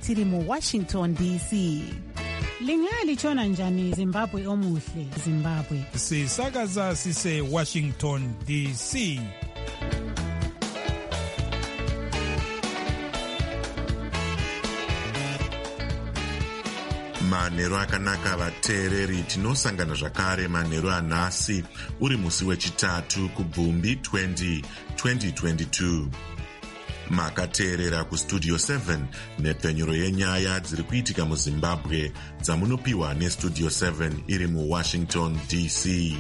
tiri muWashington DC. Lingalitshona njani Zimbabwe omuhle Zimbabwe. Sisakaza sise Washington DC. Manheru akanaka vateereri, tinosangana zvakare manheru anhasi uri musi wechitatu kuBvumbi 2022. Makateerera kustudio 7 nepfenyuro yenyaya dziri kuitika muZimbabwe dzamunopiwa nestudio 7 iri muWashington DC.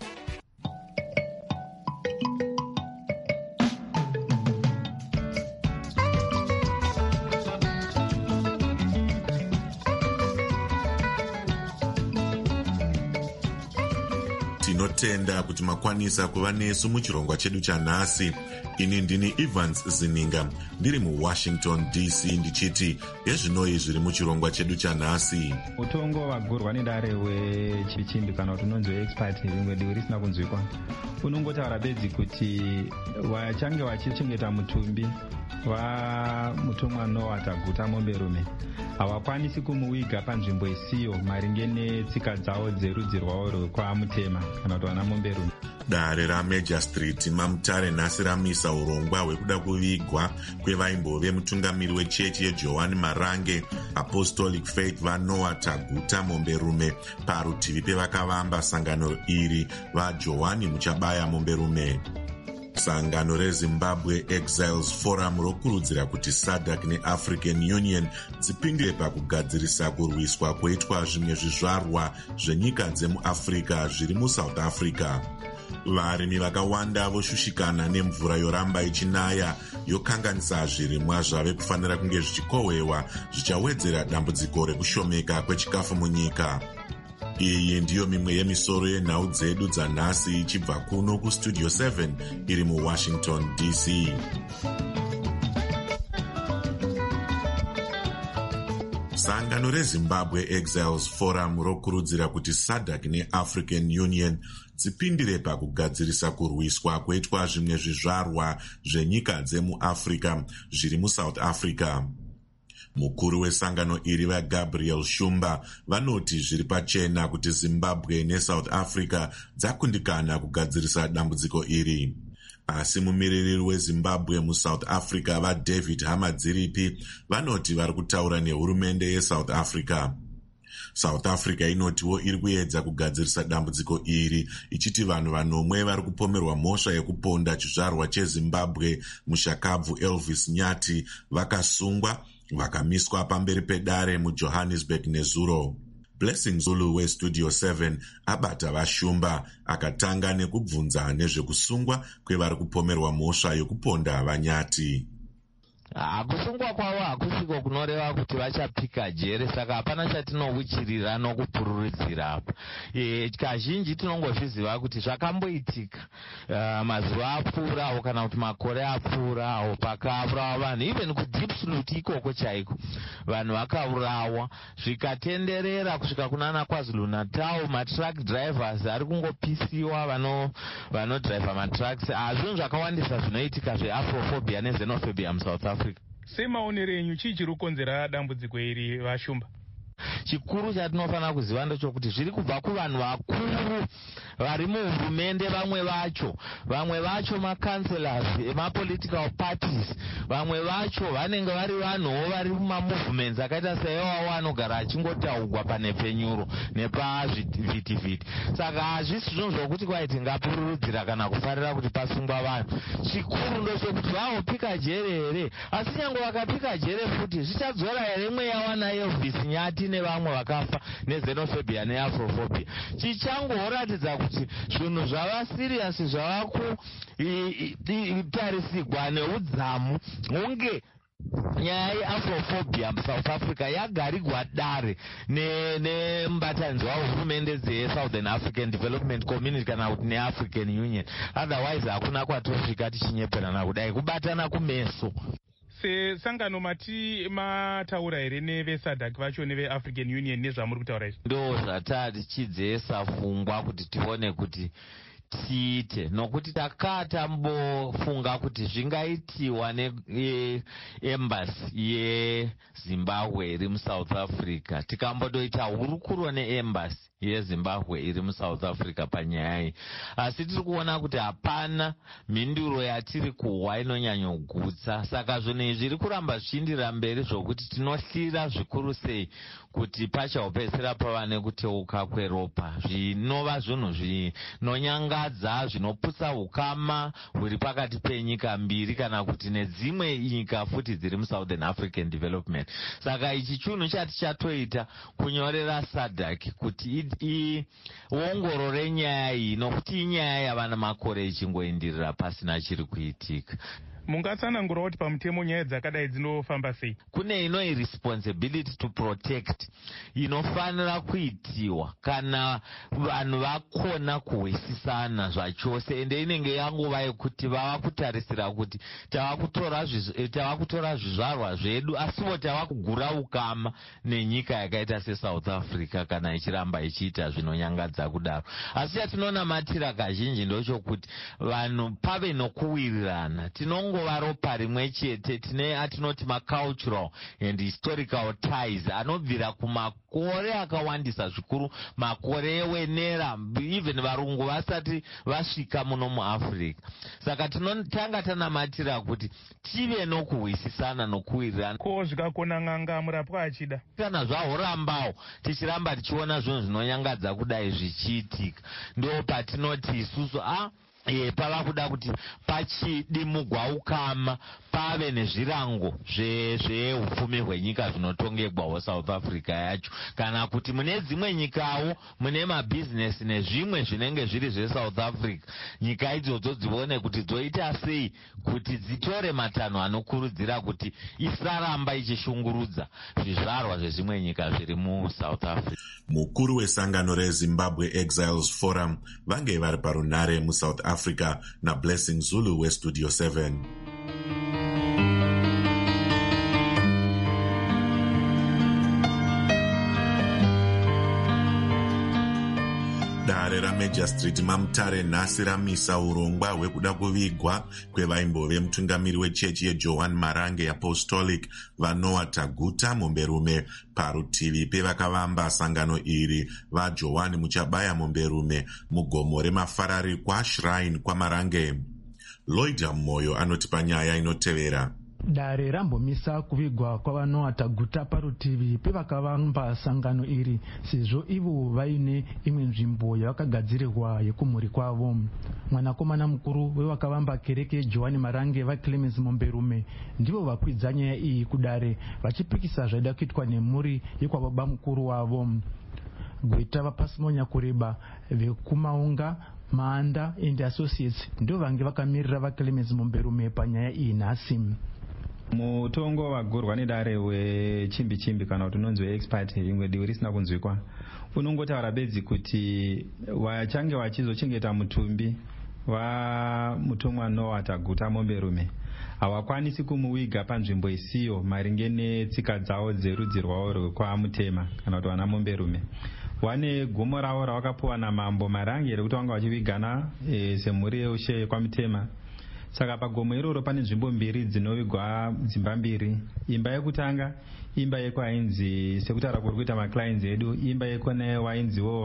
Tinotenda kuti makwanisa kuva nesu muchirongwa chedu chanhasi. Ini ndini Evans Zininga ndiri muWashington DC ndichiti ezvinoi zviri muchirongwa chedu chanhasi. Utongo wagurwa nedare wechichimbi kana kuti unonzi weexpert rimwe divi risina kunzwikwa unongotaura bedzi kuti vachange vachichengeta mutumbi vamutumwa Noah Taguta momberume havakwanisi kumuviga panzvimbo isiyo maringe netsika dzavo dzerudzi rwavo rwekwamutema kana kuti vana momberume. Dare raMajor Street mamutare nhasi ramisa urongwa hwekuda kuvigwa kwevaimbove mutungamiri wechechi yeJohani Marange Apostolic Faith vaNoah Taguta momberume parutivi pevakavamba sangano iri vaJohani Muchabaya momberume. Sangano reZimbabwe Exiles Forum rokurudzira kuti SADC neAfrican Union dzipindire pakugadzirisa kurwiswa kweitwa zvimwe zvizvarwa zvenyika dzemuAfrica zviri muSouth Africa. Varimi vakawanda voshushikana nemvura yoramba ichinaya yokanganisa zvirimwa zvave kufanira kunge zvichikohwewa zvichawedzera dambudziko rekushomeka kwechikafu munyika. Iyi ndiyo mimwe yemisoro yenhau dzedu dzanhasi ichibva kuno kustudio 7 iri muWashington DC. Sangano reZimbabwe Exiles Forum rokurudzira kuti SADC neAfrican Union dzipindire pakugadzirisa kurwiswa kweitwa zvimwe zvizvarwa zvenyika dzemuAfrica zviri muSouth Africa. Mukuru wesangano iri vaGabriel Shumba vanoti zviri pachena kuti Zimbabwe neSouth Africa dzakundikana kugadzirisa dambudziko iri. Asi mumiririri weZimbabwe muSouth Africa vaDavid Hamadziripi vanoti vari kutaura nehurumende yeSouth Africa. South Africa inotiwo iri kuedza kugadzirisa dambudziko iri ichiti vanhu vanomwe vari kupomerwa mhosva yekuponda chizvarwa cheZimbabwe mushakabvu Elvis Nyati vakasungwa vakamiswa pamberi pedare muJohannesburg nezuro. Blessing Zulu westudio 7 abata vaShumba akatanga nekubvunza nezvekusungwa kwevari kupomerwa mhosva yokuponda vaNyati. Kusungwa kwavo hakusiko kunoreva kuti vachapika jere, saka hapana chatinowichirira nokupururidzira apa. Kazhinji tinongozviziva kuti zvakamboitika mazuva apfuurawo kana kuti makore apfuurawo pakaurawa vanhu, even kuDeepsloot ikoko chaiko vanhu vakaurawa zvikatenderera kusvika kunana KwaZulu Natal. Matruck drivers ari kungopisiwa vanodriver matrucks. Zvinhu zvakawandisa zvinoitika zveafrophobia nezenophobia muSouth Africa. Semaonero enyu chii chiri kukonzera dambudziko iri vaShumba? Chikuru chatinofanira kuziva ndechokuti zviri kubva kuvanhu vakuru vari muhurumende. Vamwe vacho makanselors emapolitical parties, vamwe vacho vanenge vari vanhuwo vari mumamovements akaita saiwawo anogara achingotaurwa panhepfenyuro nepazvitivhiti. Saka hazvisi zvinhu zvokuti kwaiti ngapururudzira kana kufarira kuti pasungwa vanhu. Chikuru ndochokuti vahopika jere here, asi nyange vakapika jere futi zvichadzora here mweya wana Elvis Nyati nevamwe vakafa nezenophobia neafrophobia. Chichangoratidza kuti zvinhu zvava serious, zvava kutarisigwa neudzamu hunge nyaya yeafrophobia muSouth Africa yagarigwa dare nemubatanidzwa wehurumende dzeSouthern African Development Community kana kuti neAfrican Union. Otherwise hakuna kwatosvika tichinyeperana kudai, kubatana kumeso. Sesangano mataura here neveSADC vacho neveAfrican Union nezvamuri kutaura izvi? Ndo zvatichidzesa pfungwa kuti tione kuti tiite, nokuti takatambofunga kuti zvingaitiwa neembassy yeZimbabwe iri muSouth Africa, tikambotoita hurukuro neembassy yeZimbabwe iri muSouth Africa panyaya iyi. Asi tiri kuona kuti hapana mhinduro yatiri kuhwa inonyanyogutsa. Saka zvinhu izvi zviri kuramba zvichiindira mberi zvokuti tinohlira zvikuru sei kuti pachahopedzera pava nekuteuka kweropa, zvinova zvinhu zvinonyangadza, zvinoputsa ukama huri pakati penyika mbiri kana kuti nedzimwe nyika futi dziri muSouthern African Development. Saka ichi chinhu chatichatoita kunyorera SADC kuti iongorore nyaya iyi, nokuti inyaya yava namakore ichingoindirira pasina chiri kuitika. Mungatsanangura kuti pamutemo nyaya dzakadai dzinofamba sei? Kune inoi responsibility to protect inofanira kuitiwa kana vanhu vakona kuhwisisana zvachose, ende inenge yangova yekuti vava kutarisira kuti tava kutora zvizvarwa zvedu asiwo tava kugura ukama nenyika yakaita seSouth Africa kana ichiramba ichiita zvinonyangadza kudaro. Asi yatinonamatira kazhinji ndochokuti vanhu pave nokuwirirana, tinongova ropa rimwe chete, tine atinoti macultural and historical ties anobvira kumakore akawandisa zvikuru, makore ewenera, even varungu vasati vasvika muno muAfrica. Saka tinotanga tanamatira kuti tive nokuhwisisana nokuwirirana. Ko zvikakona n'anga murapwa achida kana zvahorambawo tichiramba tichiona zvinhu zvinonyangadza kudai zvichiitika, ndo patinoti isusu pava kuda kuti pachidimugwa ukama pave nezvirango zveupfumi hwenyika zvinotongegwawo South Africa yacho, kana kuti mune dzimwe nyikawo mune mabhizinesi nezvimwe zvinenge zviri zveSouth Africa, nyika idzodzo dzione kuti dzoita sei kuti dzitore matanho anokurudzira kuti isaramba ichishungurudza zvizvarwa zvezvimwe nyika zviri muSouth Africa. Mukuru wesangano reZimbabwe Exiles Forum vange vari parunare muSouth Africa naBlessing Zulu weStudio 7. Dare raMajor Street maMutare nhasi ramisa urongwa hwekuda kuvigwa kwevaimbove mutungamiri wechechi yeJohn Marange Apostolic vaNoah Taguta Momberume. Parutivi pevakavamba sangano iri vaJohn Muchabaya Momberume mugomo remafarari kwaShrine kwaMarange. Lloyd Moyo anoti panyaya inotevera. Dare rambomisa kuvigwa kwavanoa Taguta parutivi pevakavamba sangano iri sezvo ivo vaine imwe nzvimbo yavakagadzirirwa yekumhuri kwavo. Mwanakomana mukuru wevakavamba kereke John Marange vaClemens Momberume ndivo vakwidza nyaya iyi kudare vachipikisa zvaida kuitwa nemhuri yekwababa mukuru wavo. Gweta vapasimonya kureba vekumaunga Maanda and Associates ndo vange vakamirira vaClemens Momberume panyaya iyi nhasi. Mutongo wagurwa nedare wechimbi kana kuti unonzi weexpert rimwe divi risina kunzwikwa unongotaura bedzi kuti vachange vachizochengeta mutumbi vamutumwa Noah Taguta Momberume havakwanisi kumuviga panzvimbo isiyo maringe netsika dzavo dzerudzi rwavo rwekwamutema kana kuti vana Momberume. Wane gomo ravo ravakapuwa namambo Marange rekuti vanga vachivigana semhuri yeushe kwamutema. Saka pagomo iroro pane nzvimbo mbiri dzinovigwa dzimba mbiri. Imba yekutanga imba yekwainzi sekutaura kuri kuita maclients edu, imba yekone wainziwo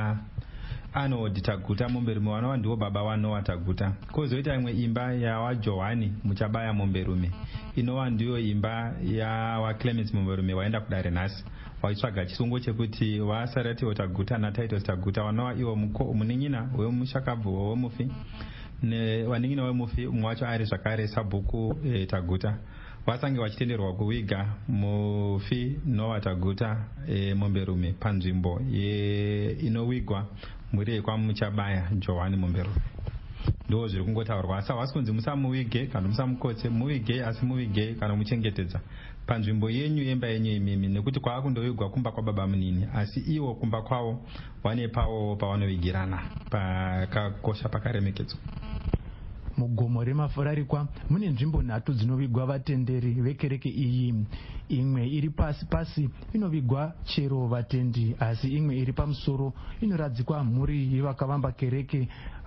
Arnold Taguta Momberume vanova ndiwo baba vaNoah Taguta. Kozoita imwe imba yawaJohani Muchabaya Momberume inova ndiyo imba yawaClemens Momberume waenda kudare nhasi vachitsvaga chisungo chekuti vaSaratiwo Taguta naTitus Taguta vanova ivo munin'ina wemushakabvu wemufi nevaning'ina wemufi umwe wacho ari zvakare Sabhuku Taguta vasange vachitenderwa kuviga mufi Noah Taguta Momberume panzvimbo inovigwa mhuri yekwaMuchabaya John Momberume. Ndo zviri kungotaurwa. Asi havasi kunzi musamuvige kana musamukotse, muvige asi muvige kana muchengetedza panzvimbo yenyu yemba yenyu imimi, nekuti kwakundovigwa kumba kwababa munini asi iwo kumba kwavo vane pavo pavanovigirana pakakosha pakaremekedzwa. Mugomo remafurarikwa mune nzvimbo nhatu dzinovigwa vatenderi vekereke iyi. Imwe iri pasi inovigwa chero vatendi, asi imwe iri pamusoro inoradzikwa mhuri yevakavamba kereke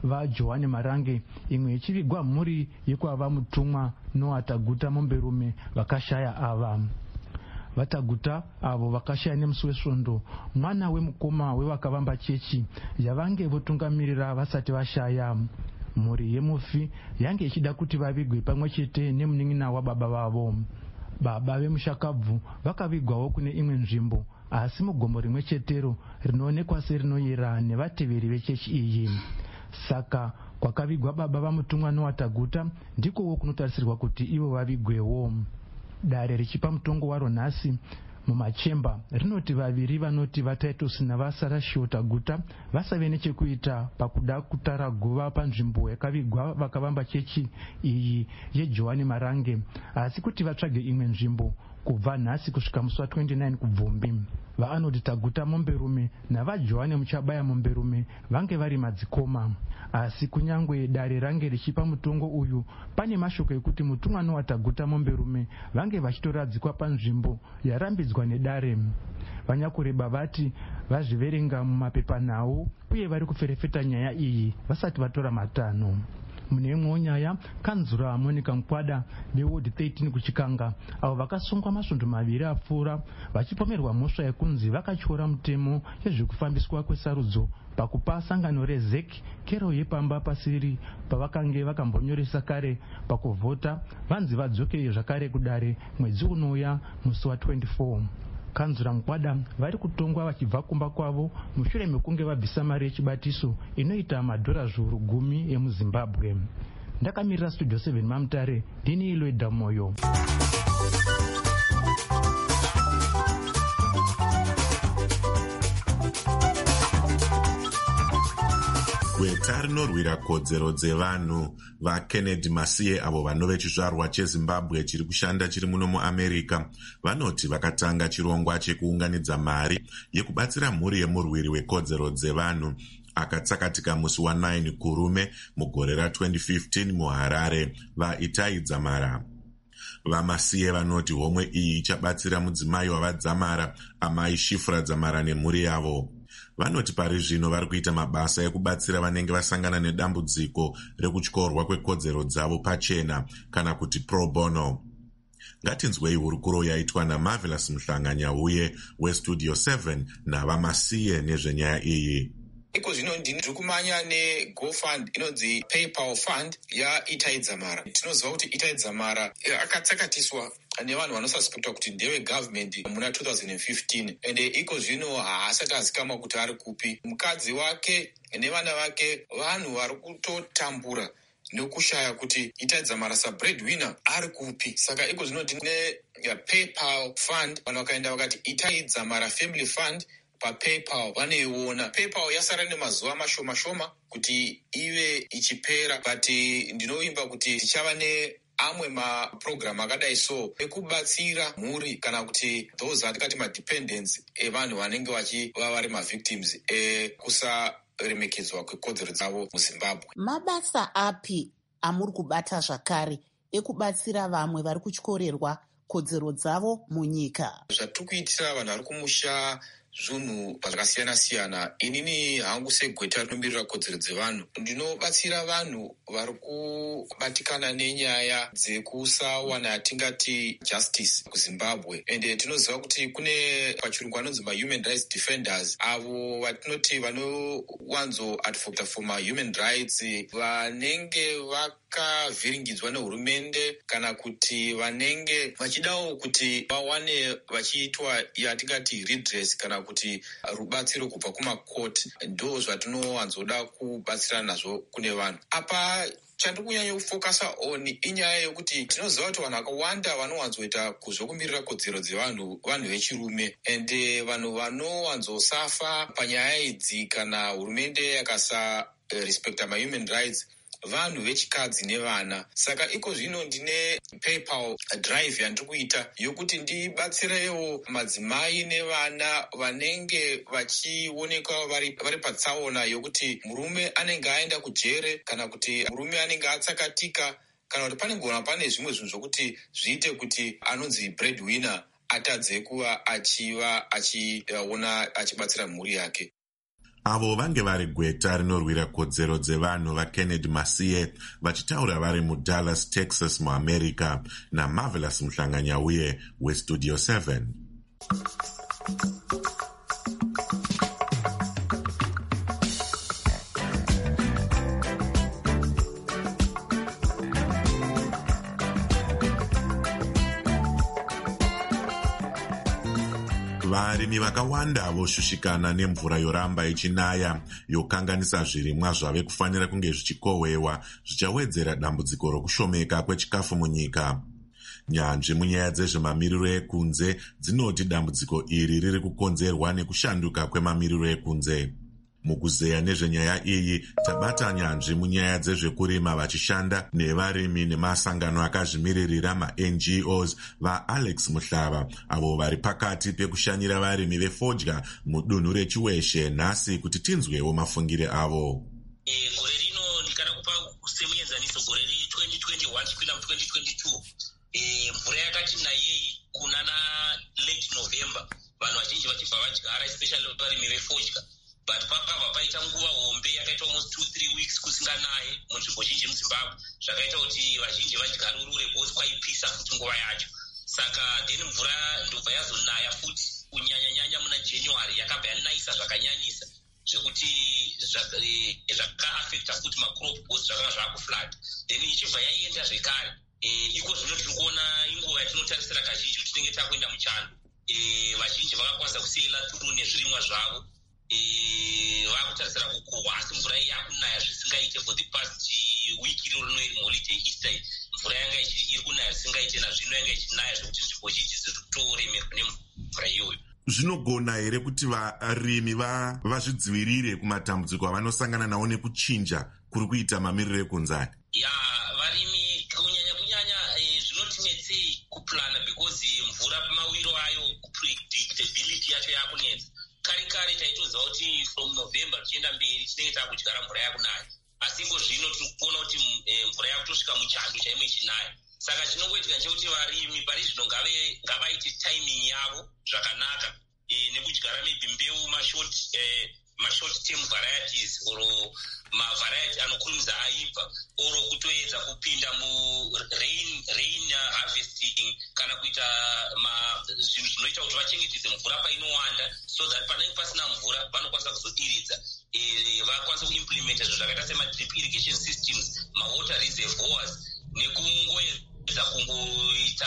vaJohani Marange, imwe ichivigwa mhuri yekwava mutumwa Noah Taguta Momberume vakashaya ava. VaTaguta avo vakashaya nemusi wesvondo mwana wemukoma wevakavamba chechi yavange votungamirira vasati vashaya. Mhuri yemufi yange ichida kuti vavigwe pamwe chete nemunin'ina wababa vavo. Baba vemushakabvu vakavigwawo kune imwe nzvimbo, asi mugomo rimwe chetero rinoonekwa serinoyera nevateveri vechechi iyi. Saka kwakavigwa baba vamutumwa Noah Taguta ndikowo kunotarisirwa kuti ivo vavigwewo. Dare richipa mutongo waro nhasi mumachemba rinoti vaviri vanoti vaTitus naVasarashio Taguta vasave nechekuita pakuda kutara guva panzvimbo yakavigwa vakavamba chechi iyi yeJohani Marange, asi kuti vatsvage imwe nzvimbo kubva nhasi kusvika musi wa29 kuBvumbi. VaArnold Taguta Momberume navaJohani Muchabaya Momberume vange vari madzikoma, asi kunyangwe dare range richipa mutongo uyu, pane mashoko ekuti mutumwa Noah Taguta Momberume vange vachitoradzikwa panzvimbo yarambidzwa nedare. Vanyakureba vati vazviverenga mumapepanhau uye vari kuferefeta nyaya iyi vasati vatora matanho. Mune imwewo nyaya, kanzura Monica Mukwada veWard 13 kuChikanga avo vakasungwa masvondo maviri apfuura vachipomerwa mhosva yekunzi vakatyora mutemo yezvekufambiswa kwesarudzo pakupa sangano reZEC kero yepamba pasiri pavakange vakambonyoresa kare pakuvhota vanzi vadzoke zvakare kudare mwedzi unouya musi wa24. Kanzura Mukwada vari kutongwa vachibva kumba kwavo mushure mekunge vabvisa mari yechibatiso inoita $10,000 emuZimbabwe. Ndakamirira Studio 7 Mamutare, ndini Iloida Moyo. Gweta rinorwira kodzero dzevanhu vaKennedy Masiye avo vanove chizvarwa cheZimbabwe chiri kushanda chiri muno muAmerica vanoti vakatanga chirongwa chekuunganidza mari yekubatsira mhuri yemurwiri wekodzero dzevanhu akatsakatika musi wa9 Kurume mugore ra2015 muHarare vaItai Dzamara. VaMasiye vanoti homwe iyi ichabatsira mudzimai wavadzamara amai Shifra Dzamara nemhuri yavo. Vanoti pari zvino vari kuita mabasa ekubatsira vanenge vasangana nedambudziko rekutyorwa kwekodzero dzavo pachena kana kuti pro bono. Ngatinzwei hurukuro yaitwa naMarvelous Mhlanga-Nyauye weStudio 7 navaMasiye nezvenyaya iyi. Iko zvino ndiri kumanya neGoFund inonzi PayPal Fund yaItai Dzamara. Tinoziva kuti Itai Dzamara akatsakatiswa nevanhu vanosaspektwa kuti ndewe government muna 2015 ende iko zvino haasati azikamwa kuti ari kupi. Mukadzi wake nevana vake vanhu vari kutotambura nokushaya kuti Itai Dzamara sabreadwinner ari kupi. Saka iko zvino ndine PayPal Fund, vanhu vakaenda vakati Itai Dzamara Family Fund paPayPal vaneiona. PayPal yasara nemazuva mashoma kuti ive ichipera, but ndinoimba kuti tichava amwe maprogram akadai so ekubatsira mhuri kana kuti those atikati madependents evanhu vanenge vachiva vari mavictims ekusaremekedzwa kwekodzero dzavo muZimbabwe. Mabasa api amuri kubata zvakare ekubatsira vamwe vari kutyorerwa kodzero dzavo munyika? Zvatiri kuitira vanhu vari kumusha zvinhu zvakasiyana-siyana. Inini hangu segweta rinomirira kodzero dzevanhu ndinobatsira vanhu vari kubatikana nenyaya dzekusawana yatingati justice kuZimbabwe. Ende tinoziva kuti kune pachirungu anonzi mahuman rights defenders, avo vatinoti vanowanzo advocate for mahuman rights, vanenge vakavhiringidzwa nehurumende kana kuti vanenge vachidawo kuti vawane vachiitwa yatingati redress kana kuti rubatsiro kubva kumakoti. Ndo zvatinowanzoda kubatsirana nazvo kune vanhu. Apa chandiri kunyanya kufokasa on inyaya yokuti tinoziva kuti vanhu vakawanda vanowanzoita kuzvokumirira kodzero dzevanhu vanhu vechirume, ende vanhu vanowanzosafa panyaya idzi kana hurumende yakasarespecta mahuman rights vanhu vechikadzi nevana. Saka iko zvino ndine PayPal drive yandiri kuita yokuti ndibatsirewo madzimai nevana vanenge vachionekwa vari patsaona yokuti murume anenge aenda kujere kana kuti murume anenge atsakatika kana kuti panengona pane zvimwe zvinhu zvokuti zviite kuti anonzi breadwinner atadze kuva achiona achibatsira mhuri yake. avo vange vari gweta rinorwira kodzero dzevanhu vaKennedy Masiye vachitaura vari muDallas, Texas muAmerica, naMarvelous Muhlanganyauye weStudio 7. Varimi vakawanda voshushikana nemvura yoramba ichinaya yokanganisa zvirimwa zvave kufanira kunge zvichikohwewa zvichawedzera dambudziko rokushomeka kwechikafu munyika. Nyanzvi munyaya dzezvemamiriro ekunze dzinoti dambudziko iri riri kukonzerwa nekushanduka kwemamiriro ekunze. Mukuzeya nezvenyaya iyi tabata nyanzvi munyaya dzezvekurima vachishanda nevarimi nemasangano akazvimiririra ma-NGOs vaAlex Muhlava avo vari pakati pekushanyira varimi vefodya mudunhu rechiweshe nhasi kuti tinzwewo mafungire avo. Gore rino ndikada kupa semuenzaniso gore re-2021 chipinda mu-2022 mvura yakati nayei kuna late November vanhu vazhinji vachibva vadyara especially varimi vefodya. But pakabva paita nguva hombe yakaita almost 2-3 weeks kusinganaye munzvimbo zhinji muZimbabwe zvakaita kuti vazhinji vadyarurure both kwaipisa futi nguva yacho. Saka then mvura ndobva yazonaya futi kunyanyanyanya muna January yakabva yanayisa zvakanyanyisa zvekuti zvakaafecta futi macrop both zvakanga zvakuflood. Then ichibva yaenda zvekare iko zvino tiri kuona inguva yatinotarisira kazhinji kuti tinenge takuenda muchando. Vazhinji vakakwanisa kusiyela through nezvirimwa zvavo. Vakutarisira kukohwa asi mvura yakunaya zvisingaite for the past week iro rinoiri muholiday Easter mvura yanga iri kunaya zvisingaite nazvino yanga ichinaya zvekuti nzvimbo zhinji ziri kutoremerwa nemvura iyoyo. Zvinogona here kuti varimi vazvidzivirire kumatambudziko avanosangana nawo nekuchinja kuri kuita mamiriro ekunze? Varimi kunyanya zvinotinetsei kuplana because mvura mawiro ayo predictability yacho yakunetsa. Kare taitoziva kuti from November tichienda mberi tinenge takudyara mvura yakunaya. Asi zvino tiri kuona kuti mvura yakutosvika muchando chaimo ichinaya. Saka chinongoitika chekuti varimi pari zvino ngavaite timing yavo zvakanaka nekudyara maybe mbeu mashort term varieties or mavariety anokurumidza aibva oro kutoedza kupinda rain harvesting kana kuita zvinhu zvinoita kuti vachengetedze mvura painowanda so that panenge pasina mvura vanokwanisa kuzodiridza vakwanisa kuimplementa zvinhu zvakaita sema-drip irrigation systems, ma-water reservoirs nekungoedza kungoita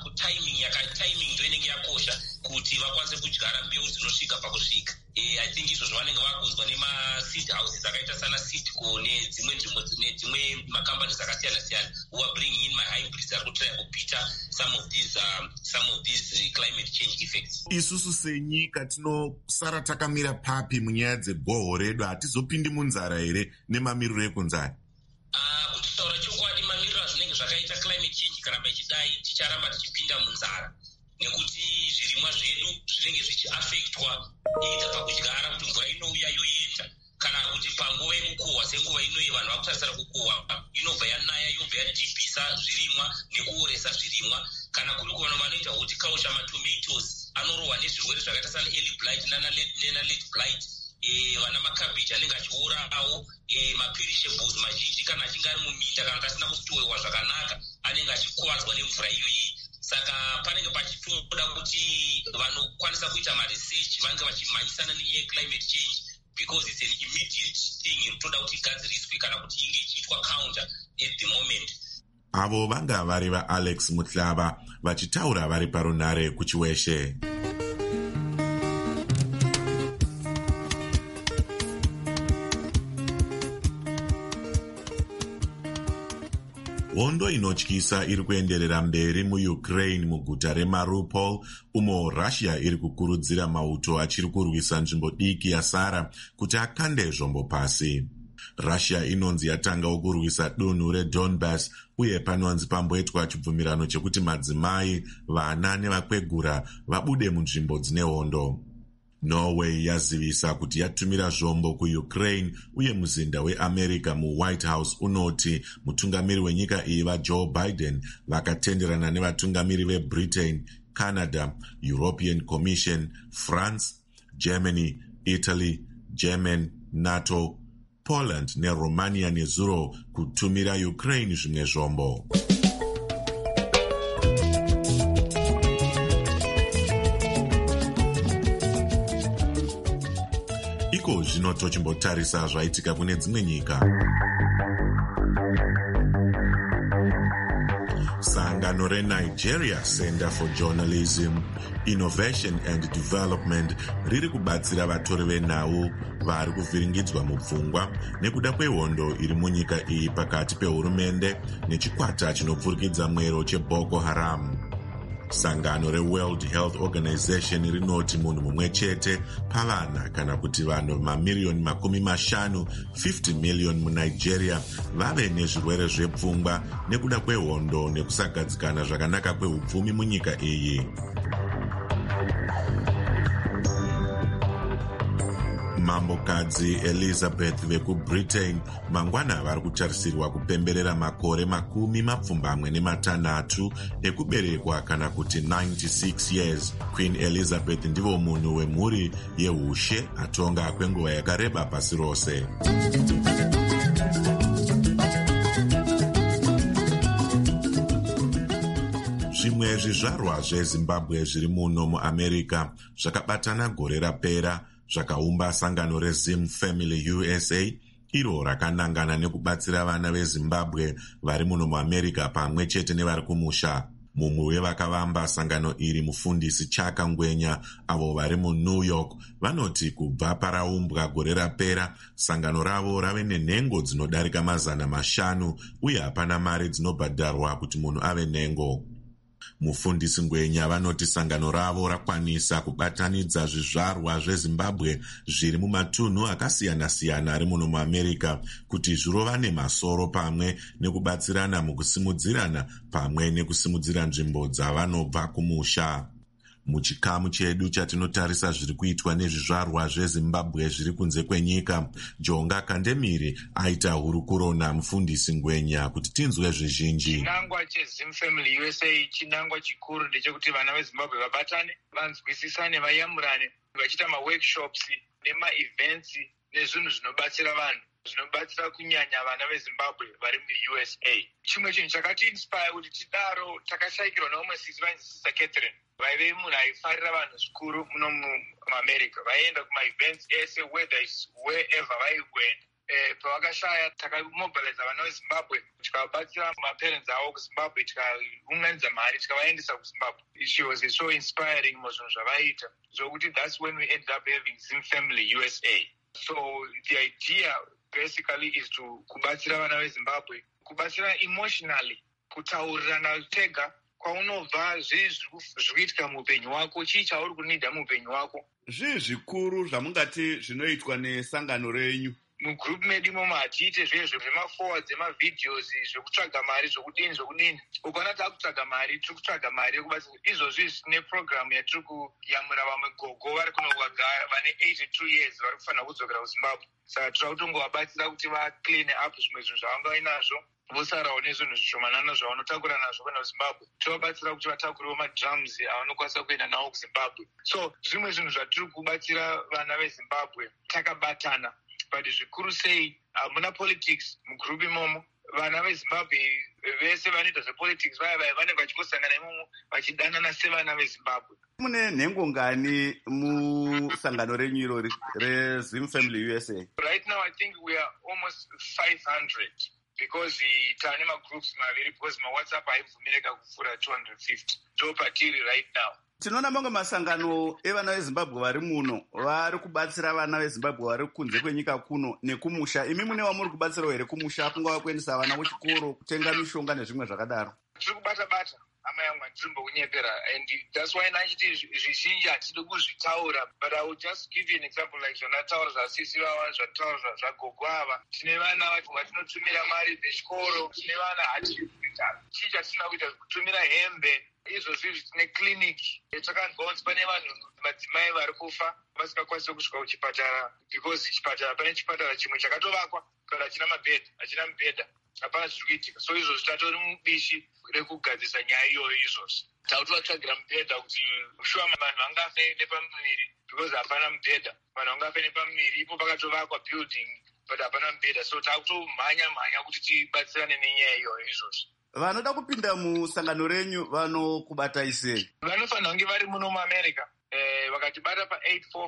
timing ndo inenge yakosha kuti vakwanise kudyara mbeu dzinosvika pakusvika. I think izvo zvavanenge vakunzwa nema-seed houses akaita sana Seedco nedzimwe nzvimbo nedzimwe macompanies akasiyana-siyana who are bringing in my hybrids ari kutry kupita some of these climate change effects. Isusu senyika tinosara takamira papi munyaya dzegoho redu? Hatizopindi munzara here nemamiriro ekunze? Kutaura chokwadi mamiriro azvinenge zvakaita climate change karamba ichidai ticharamba tichipinda munzara nekuti zvirimwa zvedu zvinenge zvichiafectwa either pakudyara kuti mvura inouya yoenda kana kuti panguva yekukohwa senguva inoyi vanhu vakutarisira kukohwa inobva yanaya yobva yadhibhisa zvirimwa nekuoresa zvirimwa kana kuri kuvanhu vanoita horticulture matomatoes anorohwa nezvirwere zvakaita sana early blight nena-late blight. Vana makabheji anenge achiorawo maperishables mazhinji kana achinge ari muminda kana kasina kustowewa zvakanaka anenge achikuvadzwa nemvura iyoyi. Saka panenge pachitoda kuti vanokwanisa kuita maresearch vange vachimhanyisana nenyaya yeclimate change because it's an immediate thing inotoda kuti igadziriswe kana kuti inge ichiitwa counter at the moment. Avo vanga vari vaAlex Muhlava vachitaura vari parunhare kuchiweshe. Hondo inotyisa iri kuenderera mberi muUkraine muguta reMariupol umo Russia iri kukurudzira mauto achiri kurwisa nzvimbo diki yasara kuti akande zvombo pasi. Russia inonzi yatangawo kurwisa dunhu reDonbass uye panonzi pamboitwa chibvumirano chekuti madzimai, vana nevakwegura vabude munzvimbo dzine hondo. Norway yazivisa kuti yatumira zvombo kuUkraine uye muzinda weAmerica muWhite House unoti mutungamiri wenyika iyi vaJoe Biden vakatenderana nevatungamiri veBritain, Canada, European Commission, France, Germany, Italy, German, NATO, Poland neRomania nezuro kutumira Ukraine zvimwe zvombo. Iko zvino tochimbotarisa zvaitika kune dzimwe nyika. Sangano reNigeria Center for Journalism, Innovation and Development riri kubatsira vatori venhau vari kuvhiringidzwa mupfungwa nekuda kwehondo iri munyika iyi pakati pehurumende nechikwata chinopfurikidza mwero cheBoko Haram. Sangano reWorld Health Organization rinoti munhu mumwe chete pavana kana kuti vanhu mamiriyoni 50 miliyoni muNigeria vave nezvirwere zvepfungwa nekuda kwehondo nekusagadzikana zvakanaka kwehupfumi munyika iyi. Mambokadzi Elizabeth vekuBritain mangwana vari kutarisirwa kupemberera makore 26 ekuberekwa kana kuti 96 years. Queen Elizabeth ndivo munhu wemhuri yeushe atonga kwenguva yakareba pasi rose. Zvimwe zvizvarwa zveZimbabwe zviri muno muAmerica zvakabatana gore rapera zvakaumba sangano reZim Family USA, iro rakanangana nekubatsira vana veZimbabwe vari muno muAmerica pamwe chete nevari kumusha. Mumwe wevakavamba sangano iri mufundisi Chaka Ngwenya avo vari muNew York vanoti kubva paraumbwa gore rapera sangano ravo rave nenhengo dzinodarika 500 uye hapana mari dzinobhadharwa kuti munhu ave nhengo. Mufundisi Ngwenya vanoti sangano ravo rakwanisa kubatanidza zvizvarwa zveZimbabwe zviri mumatunhu akasiyana-siyana ari muno muAmerica kuti zvirovane masoro pamwe nekubatsirana mukusimudzirana pamwe nekusimudzira nzvimbo dzavanobva kumusha. Muchikamu chedu chatinotarisa zviri kuitwa nezvizvarwa zveZimbabwe zviri kunze kwenyika, Jonga Kandemiri aita hurukuro namufundisi Ngwenya kuti tinzwe zvizhinji. Chinangwa cheZim Family USA chinangwa chikuru ndechekuti vana veZimbabwe vabatane, vanzwisisane, vayamurane, vachiita maworkshops nema-events nezvinhu zvinobatsira vanhu, zvinobatsira kunyanya vana veZimbabwe vari muUSA. Chimwe chinhu chakati-inspire kuti tidaro takashayikirwa neumwe sisi vanzi Sister Catherine. Vaive munhu aifarira vanhu zvikuru muno muAmerica. Vaienda kuma-events ese wherever vaikuenda. Pavakashaya takamobiliza vana veZimbabwe tikavabatsira maparents avo kuZimbabwe, tikaunganidza mari tikavaendesa kuZimbabwe. She was so inspiring muzvinhu zvavaiita. Zvokuti that's when we ended up having Zim Family USA. So the idea basically is to kubatsira vana veZimbabwe, kubatsira emotionally, kutaurirana tega kwaunobva zvikuitika muupenyu hwako, chii chauri kunidha muupenyu hwako. Zvii zvikuru zvamungati zvinoitwa nesangano renyu? Mugroup medu imomo hatiite zvezvo zvemaforwards emavideos zvekutsvaga mari zvokudini. Ukaona takutsvaga mari, tiri kutsvaga mari yekubatsira. Izvozvi zvine program yatiri kuyamura vamwe gogo vari kunogara vane 82 years vari kufanira kudzokera kuZimbabwe. Saka tiri kutongovabatsira kuti vaclean up zvimwe zvinhu zvavangainazvo, vosarawo nezvinhu zvishomanana zvavanotakura nazvo kuenda kuZimbabwe. Tovabatsira kuti vatakuriwo madrums avanokwanisa kuenda nawo kuZimbabwe. So zvimwe zvinhu zvatiri kubatsira vana veZimbabwe takabatana. But zvikuru sei hamuna politics mugroup imomo. Vana veZimbabwe vese vanoita zvepolitics vaya vanenge vachingosangana imomo vachidanana sevana veZimbabwe. Mune nhengo ngani musangano renyu irori reZim Family USA? Right now I think we are almost 500 because tane magroups maviri because maWhatsApp haibvumireka kupfuura 250. Ndo patiri right now. Tinoona mamwe masangano evana veZimbabwe vari muno vari kubatsira vana veZimbabwe vari kunze kwenyika kuno nekumusha. Imi mune wamuri kubatsirawo here kumusha, kungava kuendesa vana kuchikoro, kutenga mishonga nezvimwe zvakadaro? Tiri kubata-bata hama yangu handirimbounyepera, and that's why nachiti zvizhinji hatidi kuzvitaura, but I will just give you an example like zvandataura zvasisi vava, zvataura zvagogo ava. Tine vana vatinotumira mari dzechikoro, tine vana chii chatisina kuita kutumira hembe. Izvozvi tine clinic takanzwa kuti pane vanhu madzimai vari kufa vasingakwanisi kusvika kuchipatara because chipatara pane chipatara chimwe chakatovakwa kana hachina mibhedha. hapana zviri kuitika. So izvozvi tatori mubishi rekugadzisa nyaya iyoyo izvozvi. Takutovatsvagira mubhedha kuti shuwa vanhu vangafe nepamuviri because hapana mubhedha. Vanhu vangafe nepamuviri ipo pakatovakwa building but hapana mubhedha. So takutomhanya kuti tibatsirane nenyaya iyoyo izvozvi. Vanoda kupinda musangano renyu vanokubatai sei? Vanofanira kunge vari muno muAmerica. Vakatibata pa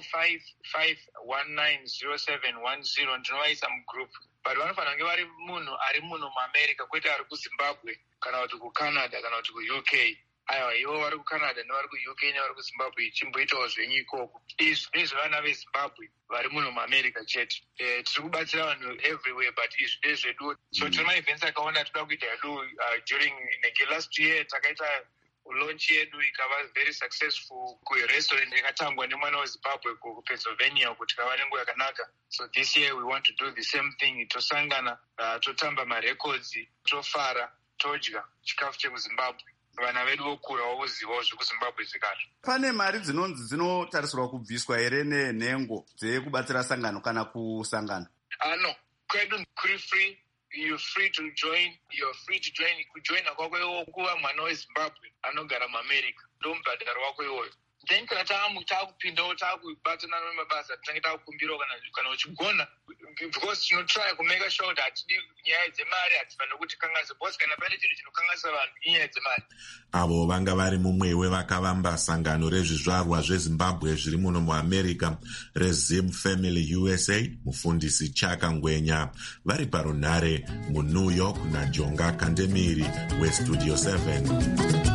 845-519-0710 ndinovaisa mugroup. But vanofanira kunge vari munhu ari muno muAmerica, kwete ari kuZimbabwe kana kuti kuCanada kana kuti kuUK. Aiwa, ivo vari kuCanada nevari kuUK nevari kuZimbabwe chimboitawo zvenyu ikoko. Izvi ndezvevana veZimbabwe vari muno muAmerica chete. Tiri kubatsira vanhu everywhere but izvi ndezvedu. So tine maevents akawanda toda kuita hedu during last year takaita launch yedu ikava very successful kurestaurant yakatangwa nemwana weZimbabwe kuPennsylvania kuti kava nenguva yakanaka. So this year we want to do the same thing. Tosangana, totamba marecords, tofara, todya chikafu chekuZimbabwe. Vana vedu vokura vozivawo zvekuZimbabwe zvikari. Pane mari dzinonzi dzinotarisirwa kubviswa here nenhengo dzekubatsira sangano kana kusangano? No, kwedu kuri free. You're free to join. You're free to join. Kujoina kwako iwo kuva mwana weZimbabwe anogara muAmerica. Ndomubhadharo wako iwoyo. Then kana taakupindawo taakubatana nemabasa tinenge taakukumbirawo kana uchigona, because tinotry kumeka sure kuti hatidi nyaya dzemari hatifanira kuti kanganisa, because kana pane chinhu chinokanganisa vanhu inyaya dzemari. Avo vanga vari mumwe wevakavamba sangano rezvizvarwa zveZimbabwe zviri muno muAmerica reZim Family USA, mufundisi Chaka Ngwenya, vari parunhare muNew York naJonga Kandemiri weStudio 7.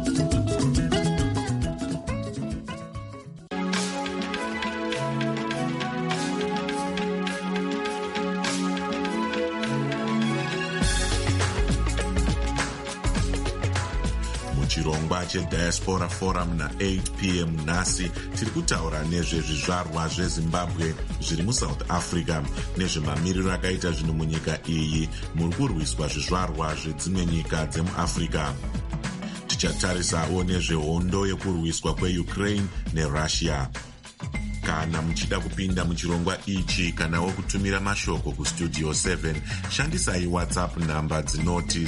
Chirongwa cheDiaspora Forum na8 p.m. nhasi tiri kutaura nezvezvizvarwa zveZimbabwe zviri muSouth Africa nezvemamiriro akaita zvinhu munyika iyi muri kurwiswa zvizvarwa zvedzimwe nyika dzemuAfrica. Tichatarisawo nezvehondo yekurwiswa kweUkraine neRussia. Kana muchida kupinda muchirongwa ichi kanawo kutumira mashoko kuStudio 7, shandisai WhatsApp namba dzinoti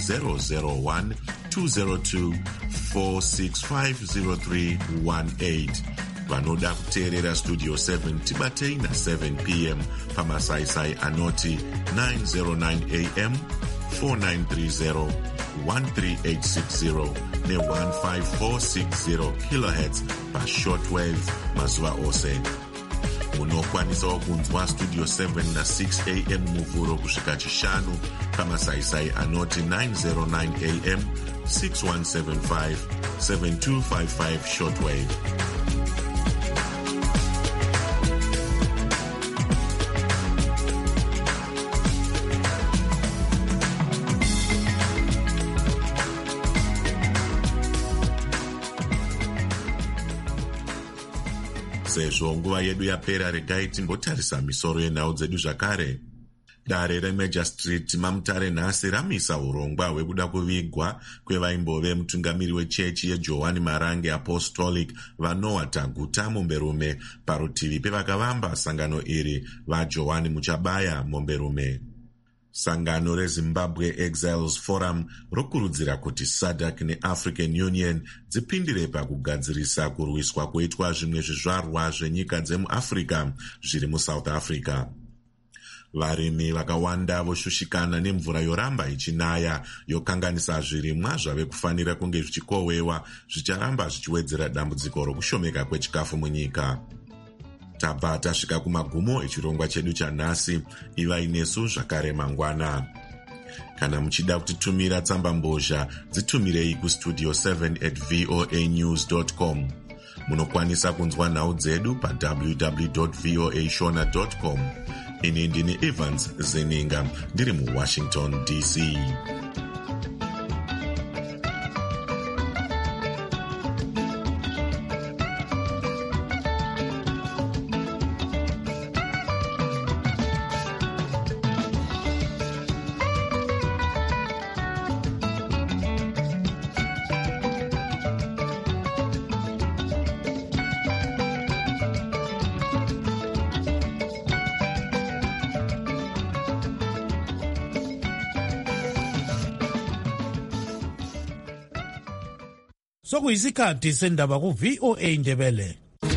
001-202-4650318. Vanoda kuteerera Studio 7 tibatei na7 p.m. pamasaisai anoti 909 a.m., 4930, 13860 ne-15460 kHz pashortwave mazuva ose. Munokwanisawo kunzwa Studio 7 na6 a.m. muvhuro kusvika chishanu pamasaisai anoti 909 a.m., 6175, 7255 shortwave. Sezvo nguva yedu yapera, regai timbotarisa misoro yenhau dzedu zvakare. Dare reMajor Street maMutare nhasi ramisa urongwa hwekuda kuvigwa kwevaimbove mutungamiri wechechi yeJohani Marange Apostolic vaNoah Taguta Momberume parutivi pevakavamba sangano iri vaJohani Muchabaya Momberume. Sangano reZimbabwe Exiles Forum rokurudzira kuti SADC neAfrican Union dzipindire pakugadzirisa kurwiswa kuitwa zvimwe zvizvarwa zvenyika dzemuAfrica zviri muSouth Africa. Varimi vakawanda voshushikana nemvura yoramba ichinaya yokanganisa zvirimwa zvave kufanira kunge zvichikohwewa zvicharamba zvichiwedzera dambudziko rokushomeka kwechikafu munyika. Tabva tasvika kumagumo echirongwa chedu chanhasi. Ivai nesu zvakare mangwana. Kana muchida kutitumira tsamba mbozha, dzitumirei kustudio 7@voanews.com. Munokwanisa kunzwa nhau dzedu pa www.voashona.com. Ini ndini Evans Zeninga ndiri muWashington DC. sokuyisikhathi sendaba ku-VOA Indebele.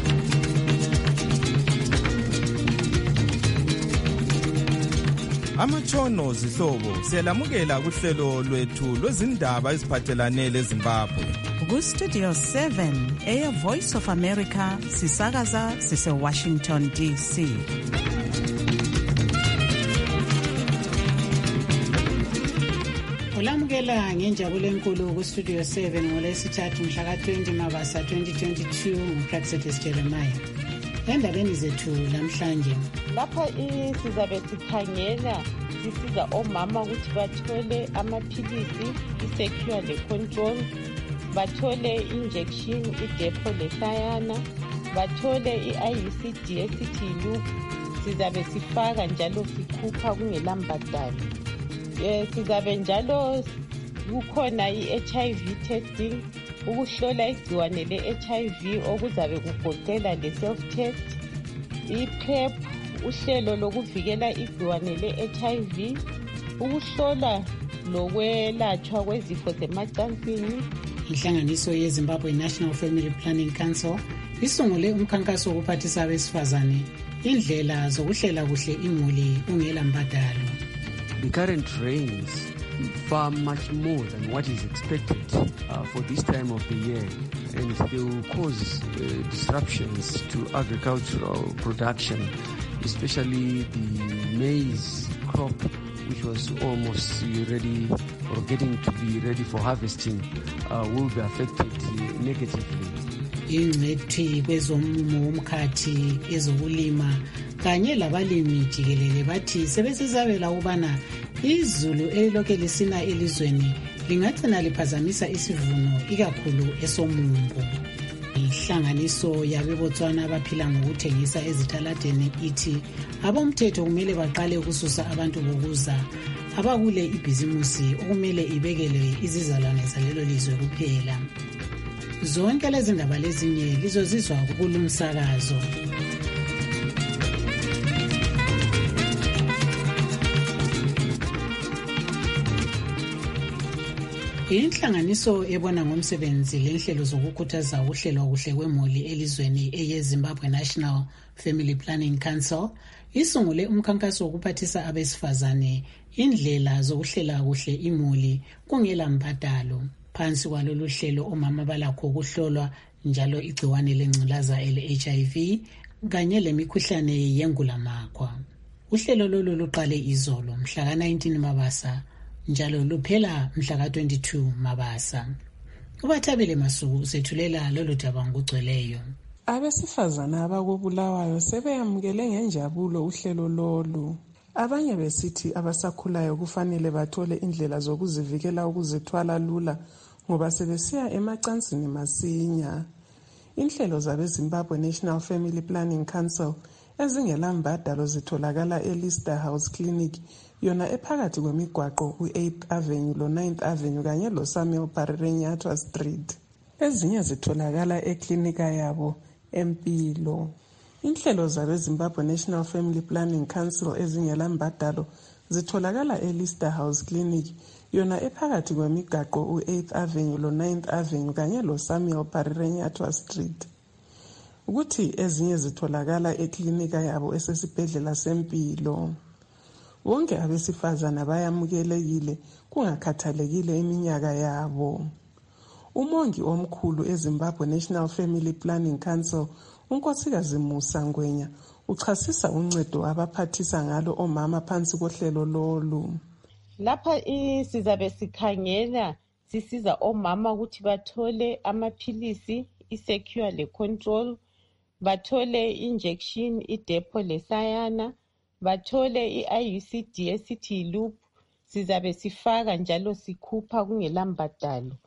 Amatshono zihlobo siyalamukela kuhlelo lwethu lwezindaba eziphathelane leZimbabwe. Ku-Studio 7 Voice of America sisakaza sise-Washington DC. Ulamukela ngenjabulo enkulu ku-Studio 7 ngolwesithathu mhla ka-20 Mabasa 2022 nguPraxetis Jeremiah. Endabeni zethu namhlanje lapha sizabe sikhangela sisiza omama ukuthi bathole amaphilisi i-secure le-control, bathole i-injection i-depo lesayana, bathole i-IUCD esithi loop. Sizabe sifaka njalo sikhupha kungelambadalo. Sizabe njalo kukhona i-HIV testing, ukuhlola igciwane le-HIV okuzabe kugoqela le-self-test, i-PrEP, uhlelo lokuvikela igciwane le-HIV, ukuhlola lokwelatshwa kwezifo zemacansini. Inhlanganiso yeZimbabwe National Family Planning Council isungule umkhankaso wokuphathisa abesifazane indlela zokuhlela kuhle imuli ungela mbadalo. The current rains far much more than what is expected for this time of the year, and they will cause disruptions to agricultural production, especially the maize crop, which was almost ready or getting to be ready for harvesting, will be affected negatively. Ingcwethi kwezomumo womkhathi ezokulima kanye labalimi jikelele bathi sebesizabela ukubana izulu elilokhe lisina elizweni lingagcina liphazamisa isivuno ikakhulu esomumbu. Inhlanganiso yabebotswana abaphila ngokuthengisa ezitaladeni ithi abomthetho kumele baqale ukususa abantu bokuza abakule ibhizimusi okumele ibekelwe izizalwane zalelo lizwe kuphela. Zonke lezi ndaba lezinye lizozizwa kulumsakazo. Inhlanganiso ebona ngomsebenzi lenhlelo zokukhuthaza ukuhlelwa kuhle kwemuli elizweni eyeZimbabwe National Family Planning Council isungule umkhankaso wokuphathisa abesifazane indlela zokuhlela kuhle imuli kungela mbadalo. Phansi kwalolu hlelo omama balakho ukuhlolwa njalo igciwane lengculaza le-HIV kanye lemikhuhlane yengulamakhwa. Uhlelo lolu luqale izolo mhla ka-19 Mabasa njalo luphela mhla ka-22 Mabasa. Ubathabele Masuku usethulela lolu daba ngokugcweleyo. Abesifazana abakubulawayo sebeyamukele ngenjabulo uhlelo lolu. Abanye besithi abasakhulayo kufanele bathole indlela zokuzivikela ukuzithwala lula ngoba sebesiya emacansini masinya. Inhlelo zabeZimbabwe National Family Planning Council ezingelambadalo zitholakala eLister House Clinic, yona ephakathi kwemigwaqo u-8th Avenue lo-9th Avenue kanye lo-Samuel Parirenyatwa Street. Ezinye zitholakala eklinika yabo eMpilo. Inhlelo zabeZimbabwe National Family Planning Council ezingelambadalo zitholakala eLister House Clinic, yona ephakathi kwemigwaqo u-8th Avenue lo-9th Avenue kanye lo-Samuel Parirenyatwa Street. Ukuthi ezinye zitholakala eklinika yabo esesibhedlela seMpilo. Wonke abesifazana bayamukelekile kungakhathalekile iminyaka yabo. Umongi omkhulu eZimbabwe National Family Planning Council, uNkosikazi Musa Ngwenya, uchasisa uncedo abaphathisa ngalo omama phansi kohlelo lolu. Lapha sizabe sikhangela sisiza omama ukuthi bathole amaphilisi i-secure le-control, bathole i-injection i-depo lesayana, bathole i-IUCD esithi loop. Sizabe sifaka njalo sikhupha kungelambadalo.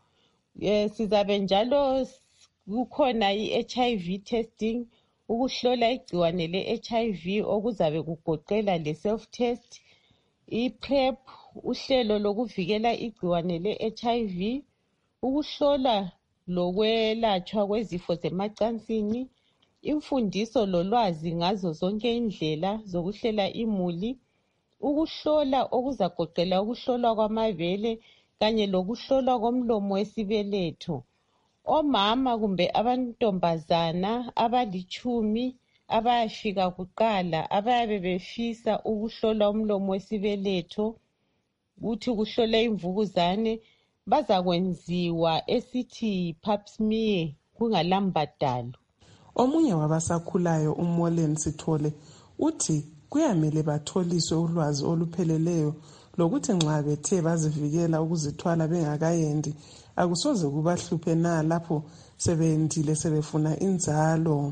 Sizabe njalo kukhona i-HIV testing, ukuhlola igciwane le-HIV okuzabe kugoqela le-self-test, i-PrEP, uhlelo lokuvikela igciwane le-HIV, ukuhlola lokwelatshwa kwezifo zemacansini, imfundiso lolwazi ngazo zonke indlela zokuhlela imuli, ukuhlola okuzagoqela ukuhlolwa kwamabele kanye lokuhlolwa komlomo wesibeletho. omama kumbe abantombazana abalichumi abayafika kuqala abayabe befisa ukuhlolwa umlomo wesibeletho ukuthi kuhlolwe imvukuzane bazakwenziwa esithi pap smear kungalambadalo. Omunye wabasakhulayo uMolen Sithole uthi kuyamele batholiswe ulwazi olupheleleyo lokuthi nxa bethe bazivikela ukuzithwala bengakayendi akusoze kubahluphe na lapho sebendile sebefuna inzalo.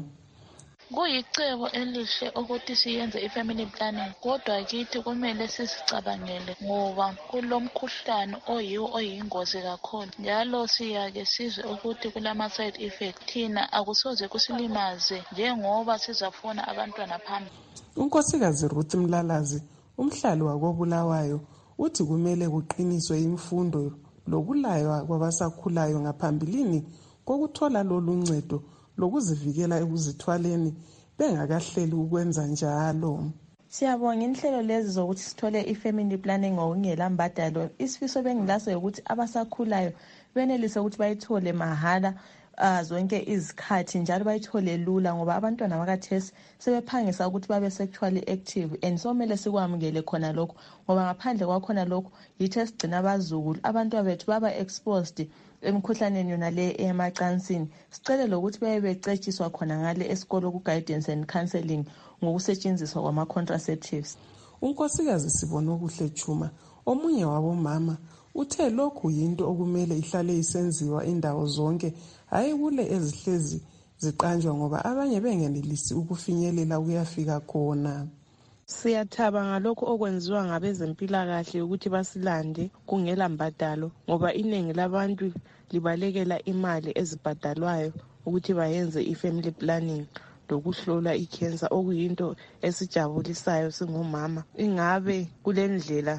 Kuyicebo elihle ukuthi siyenze i-family planning, kodwa kithi kumele sizicabangele ngoba kulomkhuhlane oyiwo oyingozi kakhulu njalo siyake sizwe ukuthi kulama-side effect. Thina akusoze kusilimaze njengoba sizafuna abantwana phambili. uNkosikazi Ruth Mlalazi, umhlali wakoBulawayo, uthi kumele kuqiniswe imfundo lokulaywa kwabasakhulayo ngaphambilini kokuthola lolu ncedo lokuzivikela ekuzithwaleni bengakahleli ukwenza njalo. Siyabonga inhlelo lezi zokuthi sithole i-family planning ngokungela mbadalo. Isifiso bengilaso ukuthi abasakhulayo benelise ukuthi bayithole mahala zonke izikhathi njalo bayithole lula ngoba abantwana bakathesi sebephangisa ukuthi babe sexually active and somele sikwamukele khona lokho ngoba ngaphandle kwakhona lokho yithi esigcina abazukulu abantwana bethu baba exposed emkhuhlaneni yona le emacansini. Sicele lokuthi baye becetshiswa khona ngale esikolo ku-guidance and counseling ngokusetshenziswa kwama-contraceptives. uNkosikazi Sibonokuhle Chuma, omunye wabomama, uthe lokhu yinto okumele ihlale isenziwa indawo zonke, hayi kule ezihlezi ziqanjwa ngoba abanye bengenelisi ukufinyelela kuyafika khona. Siyathaba ngalokho okwenziwa ngabezempilakahle ukuthi basilande kungela mbadalo ngoba iningi labantu libalekela imali ezibhadalwayo ukuthi bayenze i-family planning lokuhlola i-cancer okuyinto esijabulisayo singomama. Ingabe kulendlela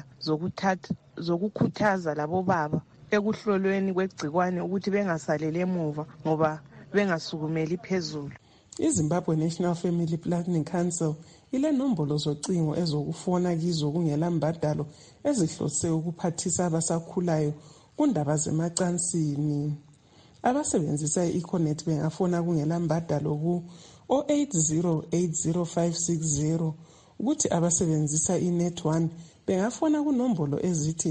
zokukhuthaza labo baba ekuhlolweni kwegcikwane ukuthi bengasalele emuva ngoba bengasukumeli phezulu. iZimbabwe National Family Planning Council ile nombolo zocingo ezokufona kizo kungela mbadalo ezihlose ukuphathisa abasakhulayo kundaba zemacansini. Abasebenzisa i-Econet bengafona kungela mbadalo ku 080805660 ukuthi abasebenzisa iNet1 bengafona kunombolo ezithi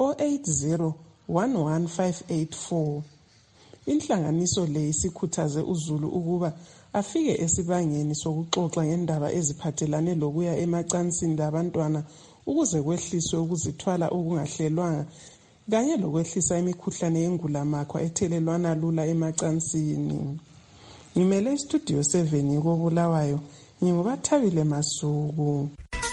080115884. Inhlanganiso le isikhuthaze uZulu ukuba afike esibangeni sokuxoxa ngendaba eziphathelane lokuya emacansini labantwana ukuze kwehliswe ukuzithwala okungahlelwanga kanye lokwehlisa imikhuhlane yengulamakhwa ethelelwana lula emacansini. Ngimele Studio 7 koBulawayo, nginguBathabile Masuku.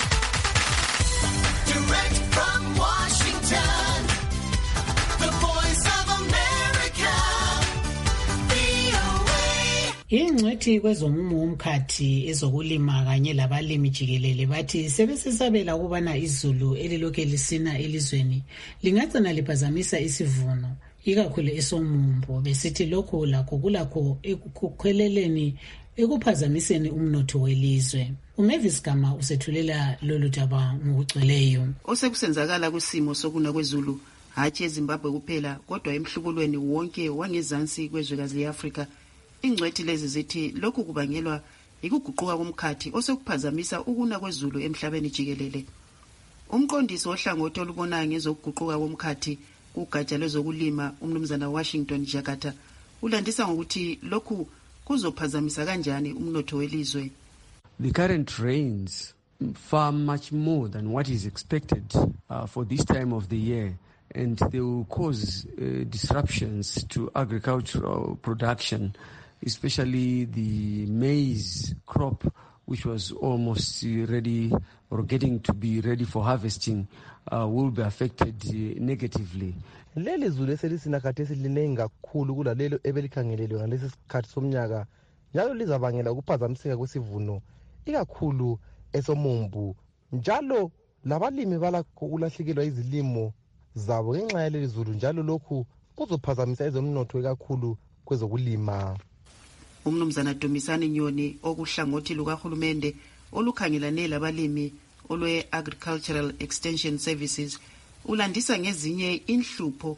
Ingcwethi kwezomumo womkhathi ezokulima kanye labalimi jikelele bathi sebesisabela ukubana izulu elilokhu lisina elizweni lingagcina liphazamisa isivuno ikakhulu esomumbo. Besithi lokho lakho kulakho ekukhweleleni ekuphazamiseni umnotho welizwe. uMavis Gama usethulela lolu daba ngokugcweleyo. Osekusenzakala kwisimo sokuna kwezulu hatshi eZimbabwe kuphela kodwa emhlubulweni wonke wangezansi kwezwekazi leAfrika. Ingcwethi lezi zithi lokhu kubangelwa ikuguquka komkhathi osekuphazamisa ukuna kwezulu emhlabeni jikelele. Umqondisi ohlangothi olubona ngezokuguquka komkhathi kugatsha lwezokulima umnumzana Washington Jakarta ulandisa ngokuthi lokhu kuzophazamisa kanjani umnotho welizwe. The current rains far much more than what is expected for this time of the year, and they will cause disruptions to agricultural production, especially the maize crop, which was almost ready or getting to be ready for harvesting, will be affected negatively. Leli zulu eselisina khathesi linengi kakhulu kulalelo ebelikhangelelwe ngalesi sikhathi somnyaka njalo lizabangela ukuphazamiseka kwesivuno ikakhulu esomumbu, njalo labalimi balakho ukulahlekelwa izilimo zabo ngenxa yaleli zulu, njalo lokhu kuzophazamisa ezomnotho kakhulu kwezokulima. Umnumzana Dumisani Nyoni okuhlangothi lukahulumende olukhangelane labalimi olwe Agricultural Extension Services ulandisa ngezinye inhlupho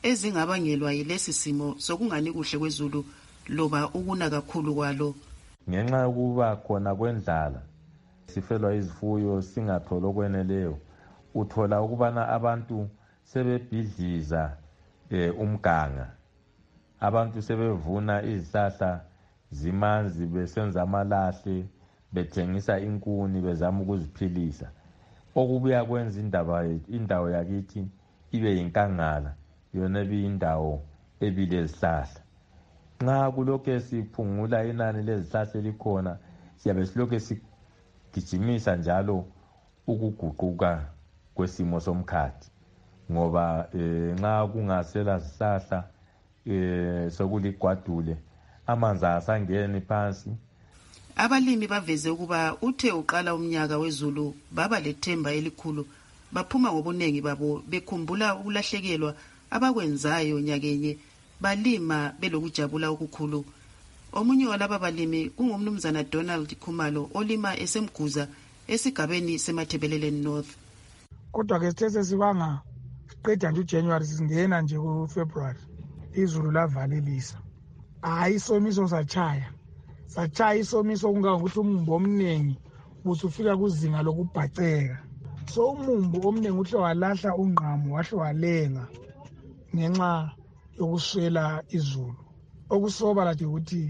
ezingabangelwa yilesi simo sokungani kuhle kwezulu loba ukuna kakhulu kwalo. Ngenxa yokuba khona kwendlala sifelwa izifuyo singatholi okweneleyo, uthola ukubana abantu sebebhidliza umganga, abantu sebevuna izihlahla zimanzi besenza amalahle bethengisa inkuni bezama ukuziphilisa, okubuya kwenza indawo yakithi ibe yinkangala, yona ebiyindawo ebilezihlahla. Nxa kulokhu siphungula inani lezihlahla elikhona, siyabe silokhu sigijimisa njalo ukuguquka kwesimo somkhathi, ngoba nxa kungasela zihlahla sokuligwadule amanzi asangeni phansi. Abalimi baveze ukuba uthe uqala umnyaka wezulu baba lethemba elikhulu, baphuma ngobunengi babo bekhumbula ukulahlekelwa abakwenzayo nyakenye, balima belokujabula okukhulu. Omunye walaba balimi kungumnumzana Donald Khumalo olima esemguza esigabeni seMathebeleleni North. Kodwa ke sithe sesibanga siqeda nje uJanuary singena nje kuFebruary, izulu lavalelisa. Hayi isomiso satshaya isomiso kungangokuthi umumbu omningi usufika kuzinga lokubhaceka. So umumbu omningi uhle walahla ungqamo wahle walenga ngenxa yokuswela izulu. Okusoba lathi ukuthi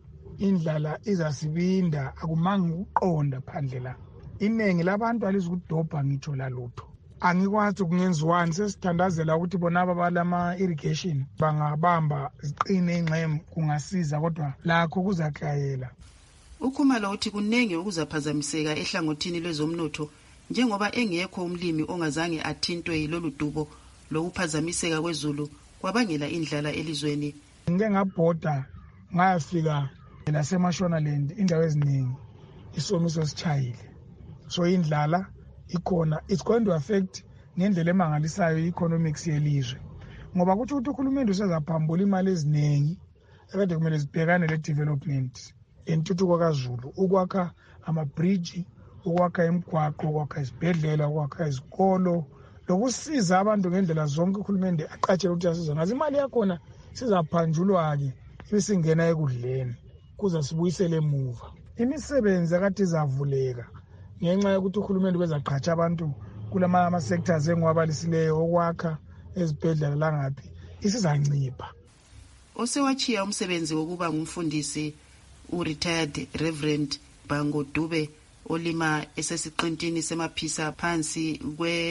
indlala izasibinda, akumangi ukuqonda phandle la. Inengi labantu alizukudobha ngitsho lalutho. Angikwazi kungenziwani, sesithandazela ukuthi bona abalama irrigation bangabamba ziqine ingxemu kungasiza, kodwa lakho kuzaklayela. Ukhumalo uthi kunenge ukuzaphazamiseka ehlangothini lwezomnotho njengoba engekho umlimi ongazange athintwe yilolu dubo lokuphazamiseka kwezulu kwabangela indlala elizweni. Ngike ngabhoda ngayafika laseMashonaland, indawo eziningi isomiso sitshayile, so indlala ikhona. It's going to affect ngendlela emangalisayo i-economics yelizwe, ngoba kuthi ukuthi uhulumende usezaphambula imali eziningi ekade kumele zibhekane le-development entuthuko kaZulu, ukwakha amabridge, ukwakha imigwaqo, ukwakha izibhedlela, ukwakha izikolo, lokusiza abantu ngendlela zonke uhulumende aqatshele ukuthi asiza ngazo. Imali yakhona sizaphanjulwa-ke ibisingena ekudleni kuza sibuyisele emuva. Imisebenzi akade izavuleka ngenxa yokuthi uhulumende bezaqhatsha abantu kulama sectors engiwabalisileyo okwakha ezibhedlela langaphi isizancipha. Osewachiya umsebenzi wokuba ngumfundisi u-retired Reverend Bango Dube olima esesiqintini semaphisa phansi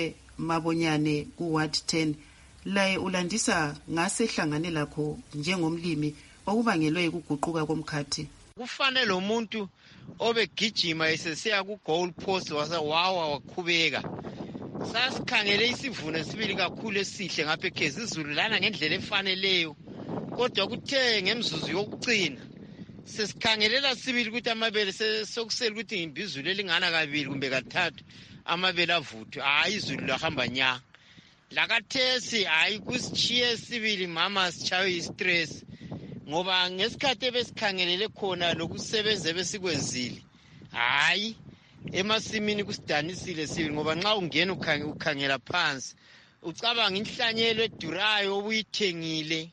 kweMabonyane ku-Ward 10, laye ulandisa ngasehlangane lakho njengomlimi okubangelwe ukuguquka komkhathi. Kufanele umuntu obegijima esesiya ku-goal post wawa wakhubeka. Sasikhangele isivuno sibili kakhulu esihle ngapha ekhezi, izulu lana ngendlela efaneleyo, kodwa kuthe ngemzuzu yokucina sesikhangelela sibili ukuthi amabele sokusela ukuthi ngimbizulu elingana kabili kumbe kathathu amabele avuthwe. Hayi izulu lahamba nya lakathesi, hayi kusitshiye sibili mama sitshawe i-stress, ngoba ngesikhathi ebesikhangelele khona lokusebenza besikwenzile, hayi emasimini kusidanisile sibili, ngoba nxa ungena ukhangela phansi ucabanga inhlanyelo edurayo obuyithengile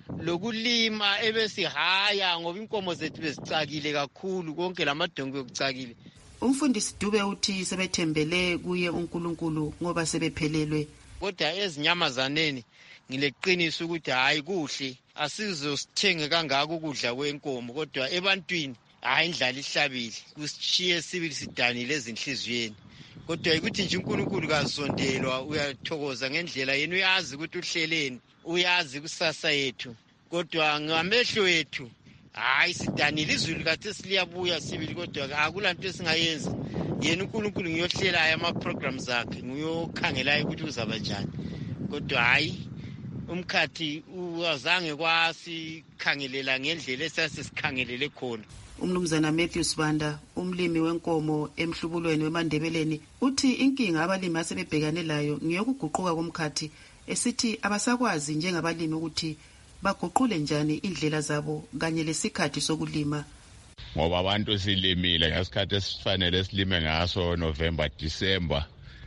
lokulima ebesihaya ngoba inkomo zethu bezicakile kakhulu, konke lamadongo okucakile. Umfundisi Dube uthi sebethembele kuye uNkulunkulu ngoba sebephelelwe. Kodwa ezinyamazaneni ngileqiniso ukuthi hayi kuhle asizosithenge kangaka ukudla kwenkomo, kodwa ebantwini hayi indlala ihlabile, kusitshiye sibili sidanile ezinhliziyweni. Kodwa ukuthi nje uNkulunkulu kazondelwa, uyathokoza ngendlela yena, uyazi ukuthi uhleleni, uyazi kusasa yethu, kodwa ngamehlo ethu hayi sidanile. Izulu kade siliyabuya sibili, kodwa akulanto esingayenza. Yena uNkulunkulu ngiyohlelayo ama-programs akhe, ngiyokhangelayo ukuthi uzaba njani, kodwa hayi umkhathi uwazange kwasikhangelela ngendlela esasisikhangelele khona. Umnumzana Matthew Sibanda, umlimi wenkomo emhlubulweni weMandebeleni, uthi inkinga abalimi asebebhekane layo ngiyokuguquka komkhathi, esithi abasakwazi njengabalimi ukuthi baguqule njani indlela zabo kanye lesikhathi sokulima. Ngoba abantu silimile ngesikhathi esifanele silime ngaso November December,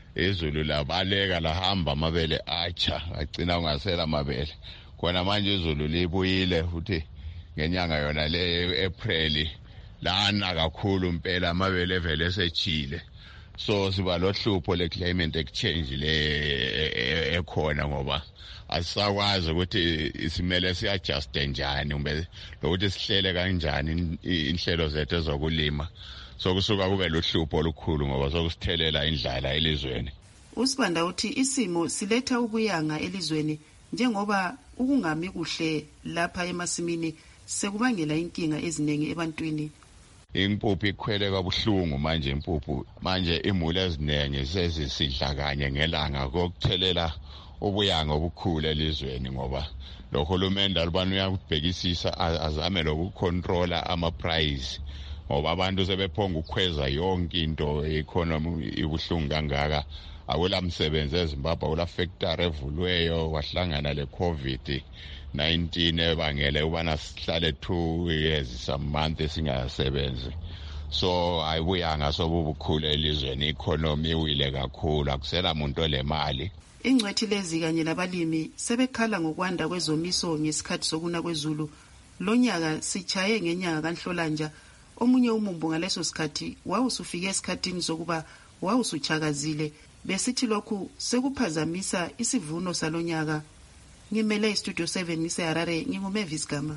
izulu labaleka lahamba amabele atsha agcina ungasela amabele. Kona manje izulu libuyile futhi ngenyanga yona le April lana kakhulu impela amabele vele esechile. So siba lohlupho le climate exchange le ekhona ngoba asisakwazi ukuthi isimele siadjuste njani kumbe lokuthi sihlele kanjani inhlelo zethu ezokulima. So kusuka kube lohlupho olukhulu ngoba sokusithelela indlala elizweni. Usibanda uthi isimo siletha ubuyanga elizweni njengoba ukungami kuhle lapha emasimini sekubangela inkinga eziningi ebantwini. Impuphu ikhwele kabuhlungu manje impuphu manje imuli eziningi sezisidla kanye ngelanga kokuthelela ubuyanga obukhulu elizweni ngoba lo hulumende alibani uyakubhekisisa azame lokucontrola ama price ngoba abantu sebephonga ukukhweza yonke into economy ibuhlungu kangaka. Akula msebenzi eZimbabwe, akula factory evulweyo, wahlangana le COVID-19 ebangele ubana sihlale 2 years some month singasebenzi. So ayibuyanga sobubukhulu elizweni, economy iwile kakhulu, akusela umuntu olemali. Ingcwethi lezi kanye labalimi sebekhala ngokwanda kwezomiso ngesikhathi sokuna kwezulu. Lonyaka sichaye ngenyanga kaNhlolanja. Omunye umumbu ngaleso sikhathi wawusufike esikhathini sokuba wawusuchakazile. Besithi lokhu sekuphazamisa isivuno salonyaka. Ngimele iStudio 7 ngise Harare, nginguMavis Gama.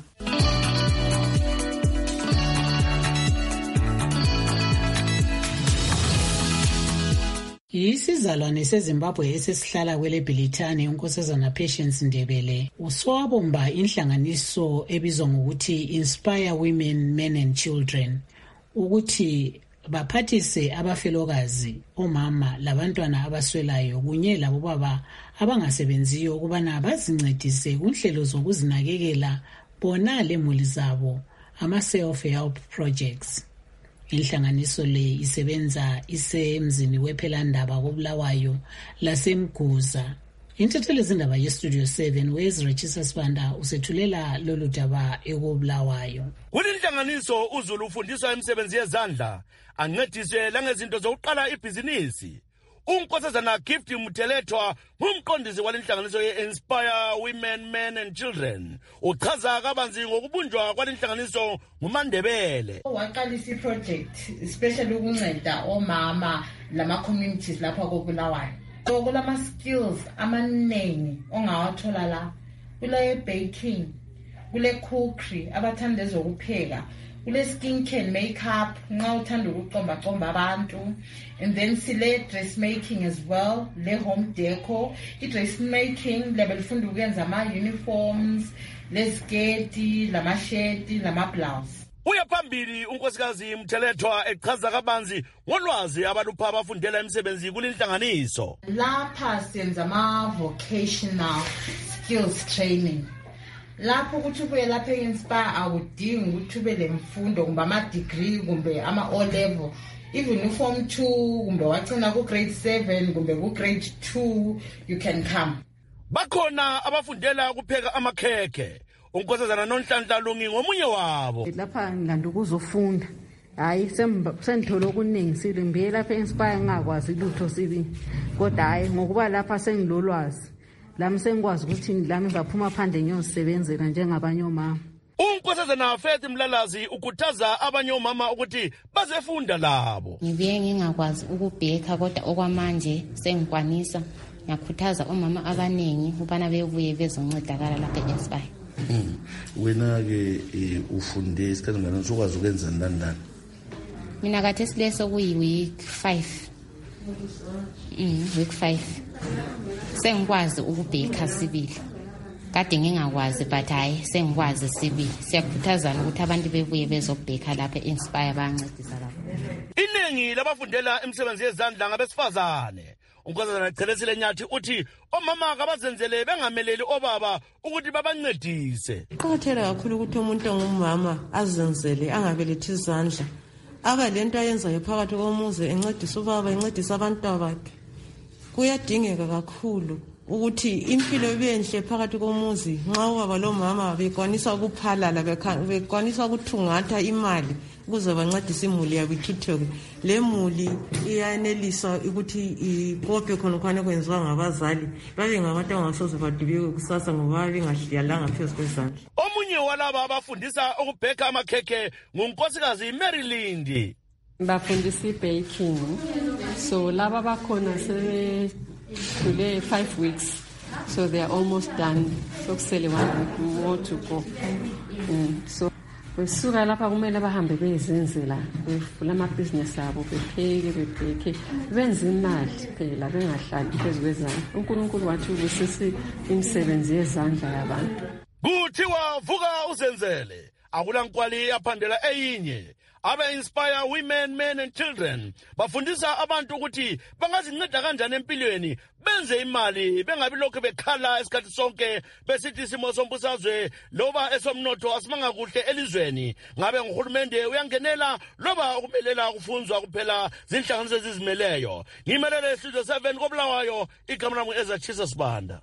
Isizalwane seZimbabwe esesihlala kwele Bhilithane unkosazana Patience Ndebele uswabomba inhlanganiso ebizwa ngokuthi Inspire Women, Men and Children ukuthi baphathise abafelokazi, omama labantwana abaswelayo kunye labo baba abangasebenziyo ukubana bazincedise kunhlelo zokuzinakekela bona lemuli zabo, ama self-help projects. Inhlanganiso le isebenza isemzini wePhelandaba koBulawayo laseMguza. Intatheli zindaba yeStudio 7 weziRegisa Sibanda usethulela lolu daba ekobulawayo. Kulinhlanganiso uZulu ufundiswa imisebenzi yezandla ancediswe langezinto zokuqala ibhizinisi. Unkosazana Gift Muthelethwa ngumqondisi walenhlanganiso ye-Inspire Women, Men and Children. Uchaza kabanzi ngokubunjwa kwalenhlanganiso nguMandebele. Waqalisa iproject especially ukunceda omama lama communities lapha koBulawayo. So kulama skills amaningi ongawathola la. Kule baking, kule cookery, abathanda ezokupheka. Kule skincare and makeup, nxa uthanda ukuqomba abantu, and then sile dressmaking as well, le home decor. I-dressmaking lebe lifunda ukuyenza ama-uniforms, le sketi, lama-sheti, lama-blouse. Uyaphambili unkosikazi Mthelethwa echaza kabanzi ngolwazi abalupha abafundela imisebenzi kulinhlanganiso. Lapha senza ama-vocational skills training. Lapho ukuthi ubuye lapha e-Inspire awudingi ukuthi ube lemfundo kumbe ama-degree kumbe ama-O level. Even form 2 kumbe wagcina ku-grade 7 kumbe ku-grade 2 you can come. Bakhona abafundela ukupheka amakhekhe. Unkosazana Nonhlanhla Lungi ngomunye wabo. Lapha ngilanda ukuzofunda. Hayi sengithola okuningi silimbiye lapha e-Inspire ngakwazi lutho sibi. Kodwa hayi ngokuba lapha sengilolwazi. Lami sengikwazi ukuthi lami ngaphuma phandle ngiyosebenzela njengabanye omama. Unkosazana Faith Mlalazi ukhuthaza abanye omama ukuthi bazefunda labo. Ngibuye ngingakwazi ukubheka kodwa okwamanje sengikwanisa. Ngiyakhuthaza omama abaningi ubana bebuye bezoncedakala lapha e-Inspire. Wena ke ufunde isikhathi ngani sokwazi ukwenza ndandani? Mina kade sileso kuyi week 5. Week 5. Sengikwazi ukubheka sibili. Kade ngingakwazi but hayi sengikwazi sibili. Siyakhuthazana ukuthi abantu bebuye bezobheka lapha e-Inspire bancedisa lapho. Iningi labafundela imisebenzi yezandla ngabesifazane. Unkosazana Chelesile Nyathi uthi omama kabazenzele bengameleli obaba ukuthi babancedise. Kuqakatheke kakhulu ukuthi umuntu ongumama azenzele angabelethi izandla. Aba lento ayenzayo phakathi komuzi encedisa ubaba encedisa abantwana bakhe. Kuyadingeka kakhulu ukuthi impilo ibenhle phakathi komuzi nxa ubaba lomama bekwanisa ukuphalala bekwanisa ukuthungatha imali ukuze bancedise imuli yabo ithuthuke. Le muli iyanelisa ukuthi ipophe khonokwane kwenziwa ngabazali babe ngabantu abangasoze badubeke kusasa ngoba bengahliyalanga phezu kwezandla. Omunye walaba abafundisa ukubheka amakhekhe ngunkosikazi Maryland. Bafundisa baking. So laba bakhona sebedlule 5 weeks. So they are almost done. Sokusele 1 week more to go. So besuka lapha kumele bahambe bezenzela bevula amabhizinesi abo bebheke benze imali phela bengahlali phezu kwezandla. uNkulunkulu wathi ubusisi imisebenzi yezandla yabantu. Kuthiwa vuka uzenzele akulankwali yaphandela eyinye. Aba-inspire women, men and children bafundisa abantu ukuthi bangazinceda kanjani empilweni benze imali bengabi lokho bekhala isikhathi sonke besithi isimo sombusazwe loba esomnotho asimanga kuhle elizweni. Ngabe nguhulumende uyangenela loba ukumelela kufunzwa kuphela zinhlanganiso ezizimeleyo. Ngimelele Studio 7 koBulawayo, igama lami Ezachisa Sibanda.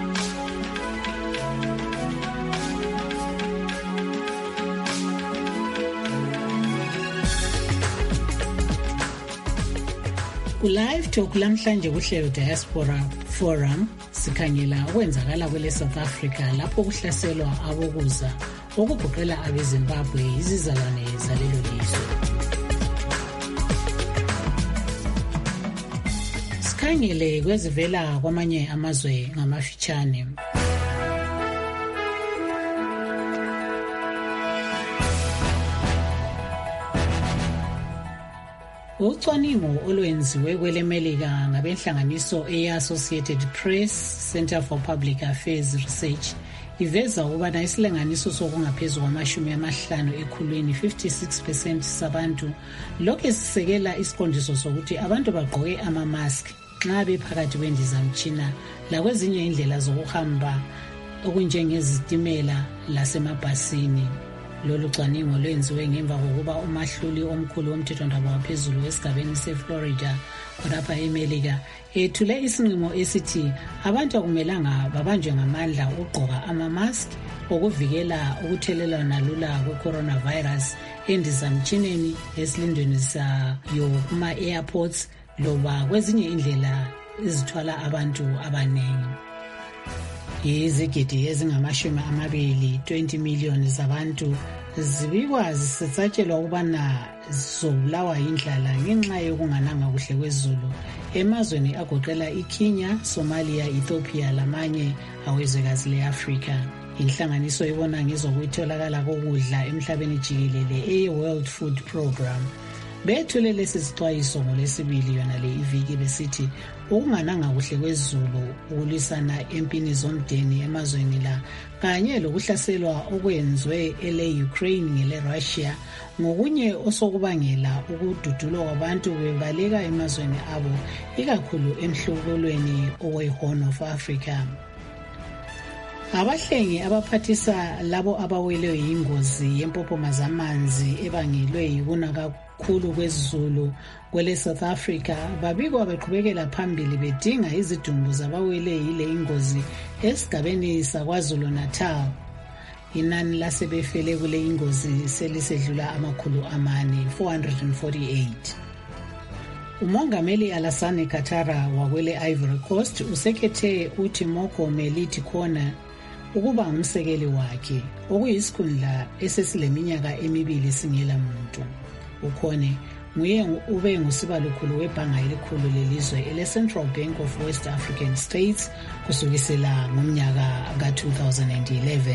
Live talk lamhlanje kuhlelo Diaspora Forum sikhangela okwenzakala kwele South Africa lapho kuhlaselwa abokuza okugoqela abeZimbabwe izizalwane zalelo lizwe. Sikhangele kwezivela kwamanye amazwe ngamafitshane. Ucwaningo olwenziwe kwelemelika ngabenhlanganiso e-Associated Press Center for Public Affairs Research iveza ukubana isilinganiso sokungaphezu kwama50 ekhulwini 56% sabantu lokho sisekela isiqondiso sokuthi abantu bagqoke ama-mask nxa bephakathi kwendizamtshina lakwezinye indlela zokuhamba okunjengezitimela lasemabhasini. Lolu cwaningo lwenziwe ngemva kokuba umahluli omkhulu womthethwandaba waphezulu esigabeni seFlorida lapha eMelika ethule isinqumo esithi abantu akumelanga babanjwe ngamandla ukugqoka ama-mask okuvikela ukuthelelana lula kwe-coronavirus endizamtshineni esilindweni sayo kuma-airports loba kwezinye indlela ezithwala abantu abaningi. Izigidi ezingama-20 20 million zabantu zibikwa zisatshelwa ukubana zizobulawa yindlala ngenxa yokungananga kuhle kwezulu emazweni agoqela iKenya, Somalia, Ethiopia lamanye awezwekazi le-Afrika. Inhlanganiso ibona ngezokutholakala kokudla emhlabeni jikelele e-World Food Program bethule lesi sixwayiso ngoLwesibili yona le iviki besithi ukungananga kuhle kwezulu ukulwisana empini zomdeni emazweni la kanye lokuhlaselwa okwenzwe ele-Ukraine ngele-Russia ngokunye osokubangela ukududulwa kwabantu bebaleka emazweni abo ikakhulu emhlobolweni owe-Horn of Africa. Abahlengi abaphathisa labo abawelwe yingozi yempophoma zamanzi ebangelwe yikuna kakhulu kwezulu kwele South Africa babikwa beqhubekela phambili bedinga izidumbu zabawele yile ingozi esigabeni saKwaZulu Natal. Inani lasebefele kule ingozi selisedlula 448. Umongameli Alassane Ouattara wakwele Ivory Coast usekhethe uTimoko Meliti Kona ukuba ngumsekeli wakhe okuyisikhundla esesileminyaka 2 singela muntu. Ukhone nguye ube ngusibalukhulu webhanga elikhulu lelizwe ele-Central Bank of West African States kusukisela ngomnyaka ka-2011.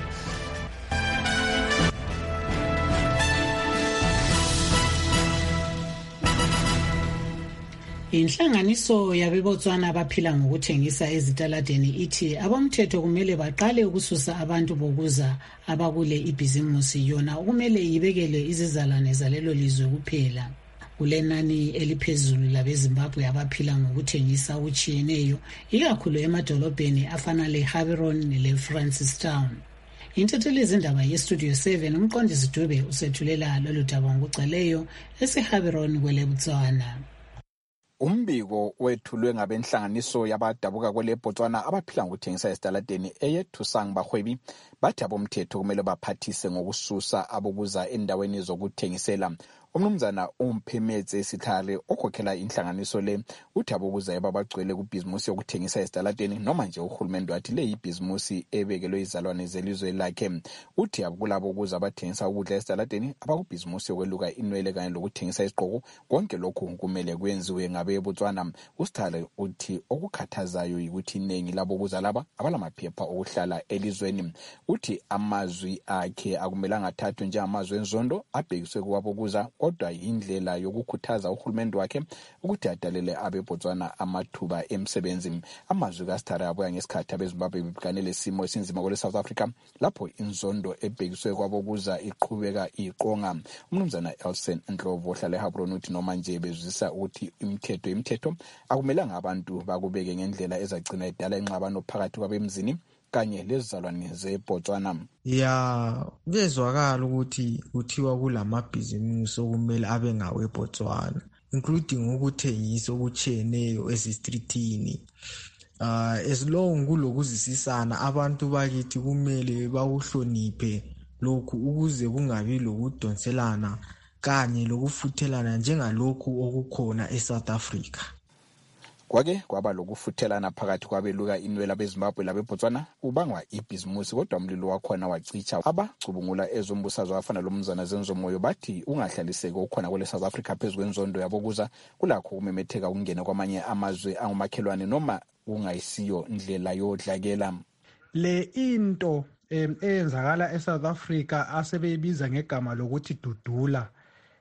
Inhlanganiso yabeBotswana abaphila ngokuthengisa ezitaladeni ithi abomthetho kumele baqale ukususa abantu bokuza abakule ibhizimusi yona kumele ibekele izizalwane zalelo lizwe kuphela. Kulenani eliphezulu labeZimbabwe abaphila ngokuthengisa okutshiyeneyo ikakhulu emadolobheni afana leHaveron leFrancistown. Intatheli zindaba yeStudio 7 umqondisi Dube usethulela lolu daba ngokuceleyo eseHaveron kwele Botswana. Umbiko wethulwe ngabenhlanganiso yabadabuka kwele Botswana abaphila ngokuthengisa esitaladeni eyeThusang bahwebi bathi abomthetho kumele baphathise ngokususa abokuza endaweni zokuthengisela. Umnumzana uMphemetse Sikhare okhokhela inhlanganiso le uthi abokuza ebabagcwele kubhizimusi yokuthengisa esitaladeni noma nje uhulumende wathi le ibhizimusi ebekelwe izalwane zelizwe lakhe. Uthi akulabo ukuza abathengisa ukudla esitaladeni abakubhizimusi yokweluka inwele kanye lokuthengisa isiqhoko konke lokhu kumele kwenziwe ngabe Botswana. Usikhare uthi okukhathazayo ukuthi iningi labo ukuza laba abalamaphepha okuhlala elizweni. Uthi amazwi akhe akumelanga athathwe njengamazwi enzondo abhekiswe kuwabo ukuza kodwa indlela yokukhuthaza uhulumende wakhe ukuthi adalele abe Botswana amathuba emsebenzi. Amazwi kaSithare abuya ngesikhathi abeZimbabwe bebhekane lesimo esinzima kwele South Africa lapho inzondo ebhekiswe kwabokuza iqhubeka iqonga. Umnumzana Elsen Ndlovu ohlala eHabron uthi noma nje bezwisa ukuthi imithetho akumelanga abantu bakubeke ngendlela ezagcina idala ingxabano phakathi kwabemzini kanye lezizalwane zeBotswana. Kuyezwakala ukuthi kuthiwa kulamabhizimusi okumele abe ngawe Botswana, including ukuthengisa okutshiyeneyo esistritini. As long kulokuzisisana abantu bakithi kumele bawuhloniphe lokhu ukuze kungabi lokudonselana kanye lokufuthelana njengalokhu okukhona eSouth Africa. Kwake kwaba lokufuthelana phakathi kwabeluka inwele abeZimbabwe labeBotswana ubangwa ibhizimusi kodwa umlilo wakhona wacicha. Abacubungula ezombusazwe afana lomzana Zenzomoyo bathi ungahlaliseki okhona kwele South Africa phezulu kwenzondo yabokuza kulakho kumemetheka ukungena kwamanye amazwe angumakhelwane noma ungayisiyo indlela yodlakela. Le into eyenzakala eSouth Africa asebeyibiza ngegama lokuthi dudula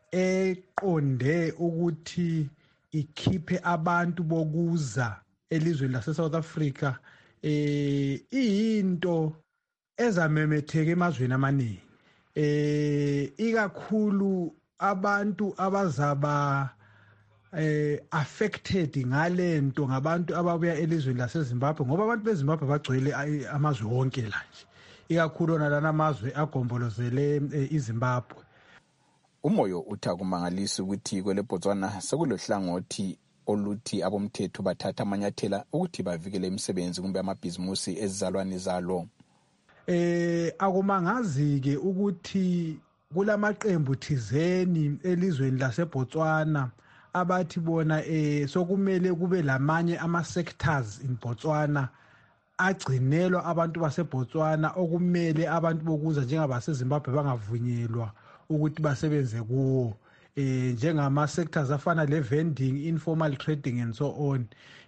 eqonde ukuthi ikhiphe abantu bokuza elizweni lase-South Africa into ezamemetheka emazweni amaningi ikakhulu abantu abazaba affected ngalento ngabantu ababuya elizweni laseZimbabwe ngoba abantu beZimbabwe bagcwele amazwe wonke la nje ikakhulu nalana amazwe agombolozele iZimbabwe. Umoyo uthi akumangalisi ukuthi kwele Botswana sekulohlangothi oluthi abomthetho bathatha amanyathela ukuthi bavikele imisebenzi kumbe amabhizimusi ezizalwane zalo. Akumangazi-ke ukuthi kulamaqembu thizeni elizweni laseBotswana abathi bona sokumele kube lamanye ama-sectors in Botswana agcinelwa abantu baseBotswana okumele abantu bokuza njengabaseZimbabwe bangavunyelwa ukuthi basebenze kuwo njengama sectors afana le vending, informal trading and so on.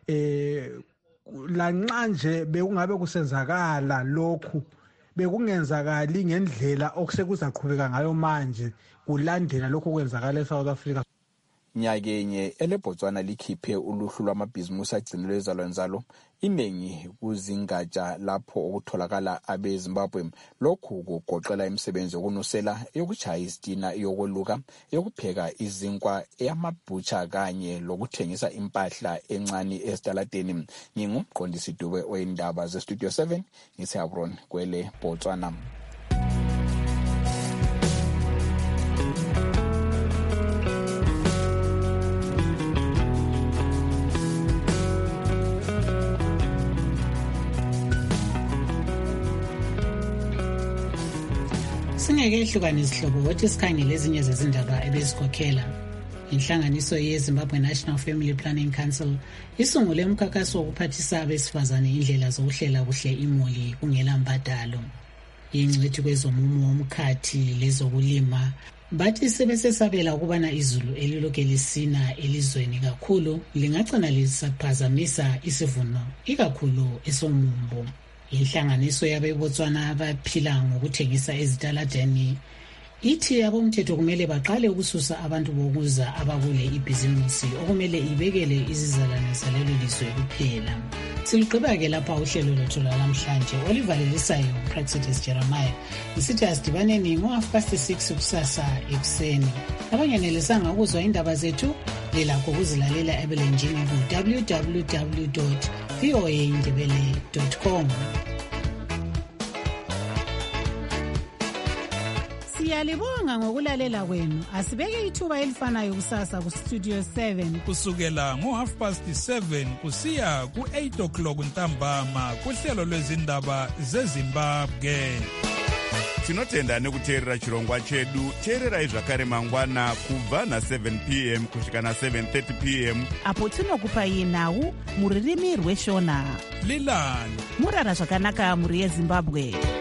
Lanxa nje bekungabe kusenzakala lokhu bekungenzakali ngendlela okusekuzaqhubeka ngayo manje kulandela lokho kwenzakala eSouth Africa. Nyakenye eleBotswana likhiphe uluhlu lwamabhizimusi agcinelwe ezalwane zalo iningi kuzingatsha lapho okutholakala abeZimbabwe. Lokhu kugoqela imisebenzi yokunusela, yokuchaya izitina, yokweluka, yokupheka izinkwa, eyamabhutsha kanye lokuthengisa impahla encane esitaladeni. Ngingumqondisi Dube wendaba zeStudio 7 ngiseHabron kwele Botswana. Singeke ihlukane izihlobo wathi sikhangele ezinye zezindaba ebezikhokhela. Inhlanganiso yeZimbabwe National Family Planning Council isungule umkhankaso wokuphathisa abesifazane indlela zokuhlela kuhle imuli kungela mbadalo. Ingcwethi kwezomumo womkhathi lezokulima bathi sebesesabela ukubana izulu elilokhu lisina elizweni kakhulu lingagcina lisaphazamisa isivuno ikakhulu esomumbo. Inhlanganiso yabeBotswana abaphila ngokuthengisa ezitaladeni ithi abomthetho kumele baqale ukususa abantu bokuza abakule ibhizimusi okumele ibekele izizalwane zalelo lizwe kuphela. Siligqiba-ke lapha uhlelo lwethu lwalamhlanje olivalelisayo Praxedes Jeremiah ngisithi asidibaneni ngo-6:30 kusasa ekuseni. Abangenelisanga ukuzwa indaba zethu lelakho ukuzilalela ebelenjini ku www.voaindebele.com. Siyalibonga ngokulalela kwenu. Asibeke ithuba elifanayo kusasa ku Studio 7 kusukela ngo7:30 kusiya ku8 o'clock ntambama kuhlelo lwezindaba zeZimbabwe. Tinotenda nekuteerera chirongwa chedu. Teererai zvakare mangwana kubva na7 p.m. kusvika na7:30 p.m. apo tinokupai nhau muririmi rweshona. Lilani murara zvakanaka muri yeZimbabwe.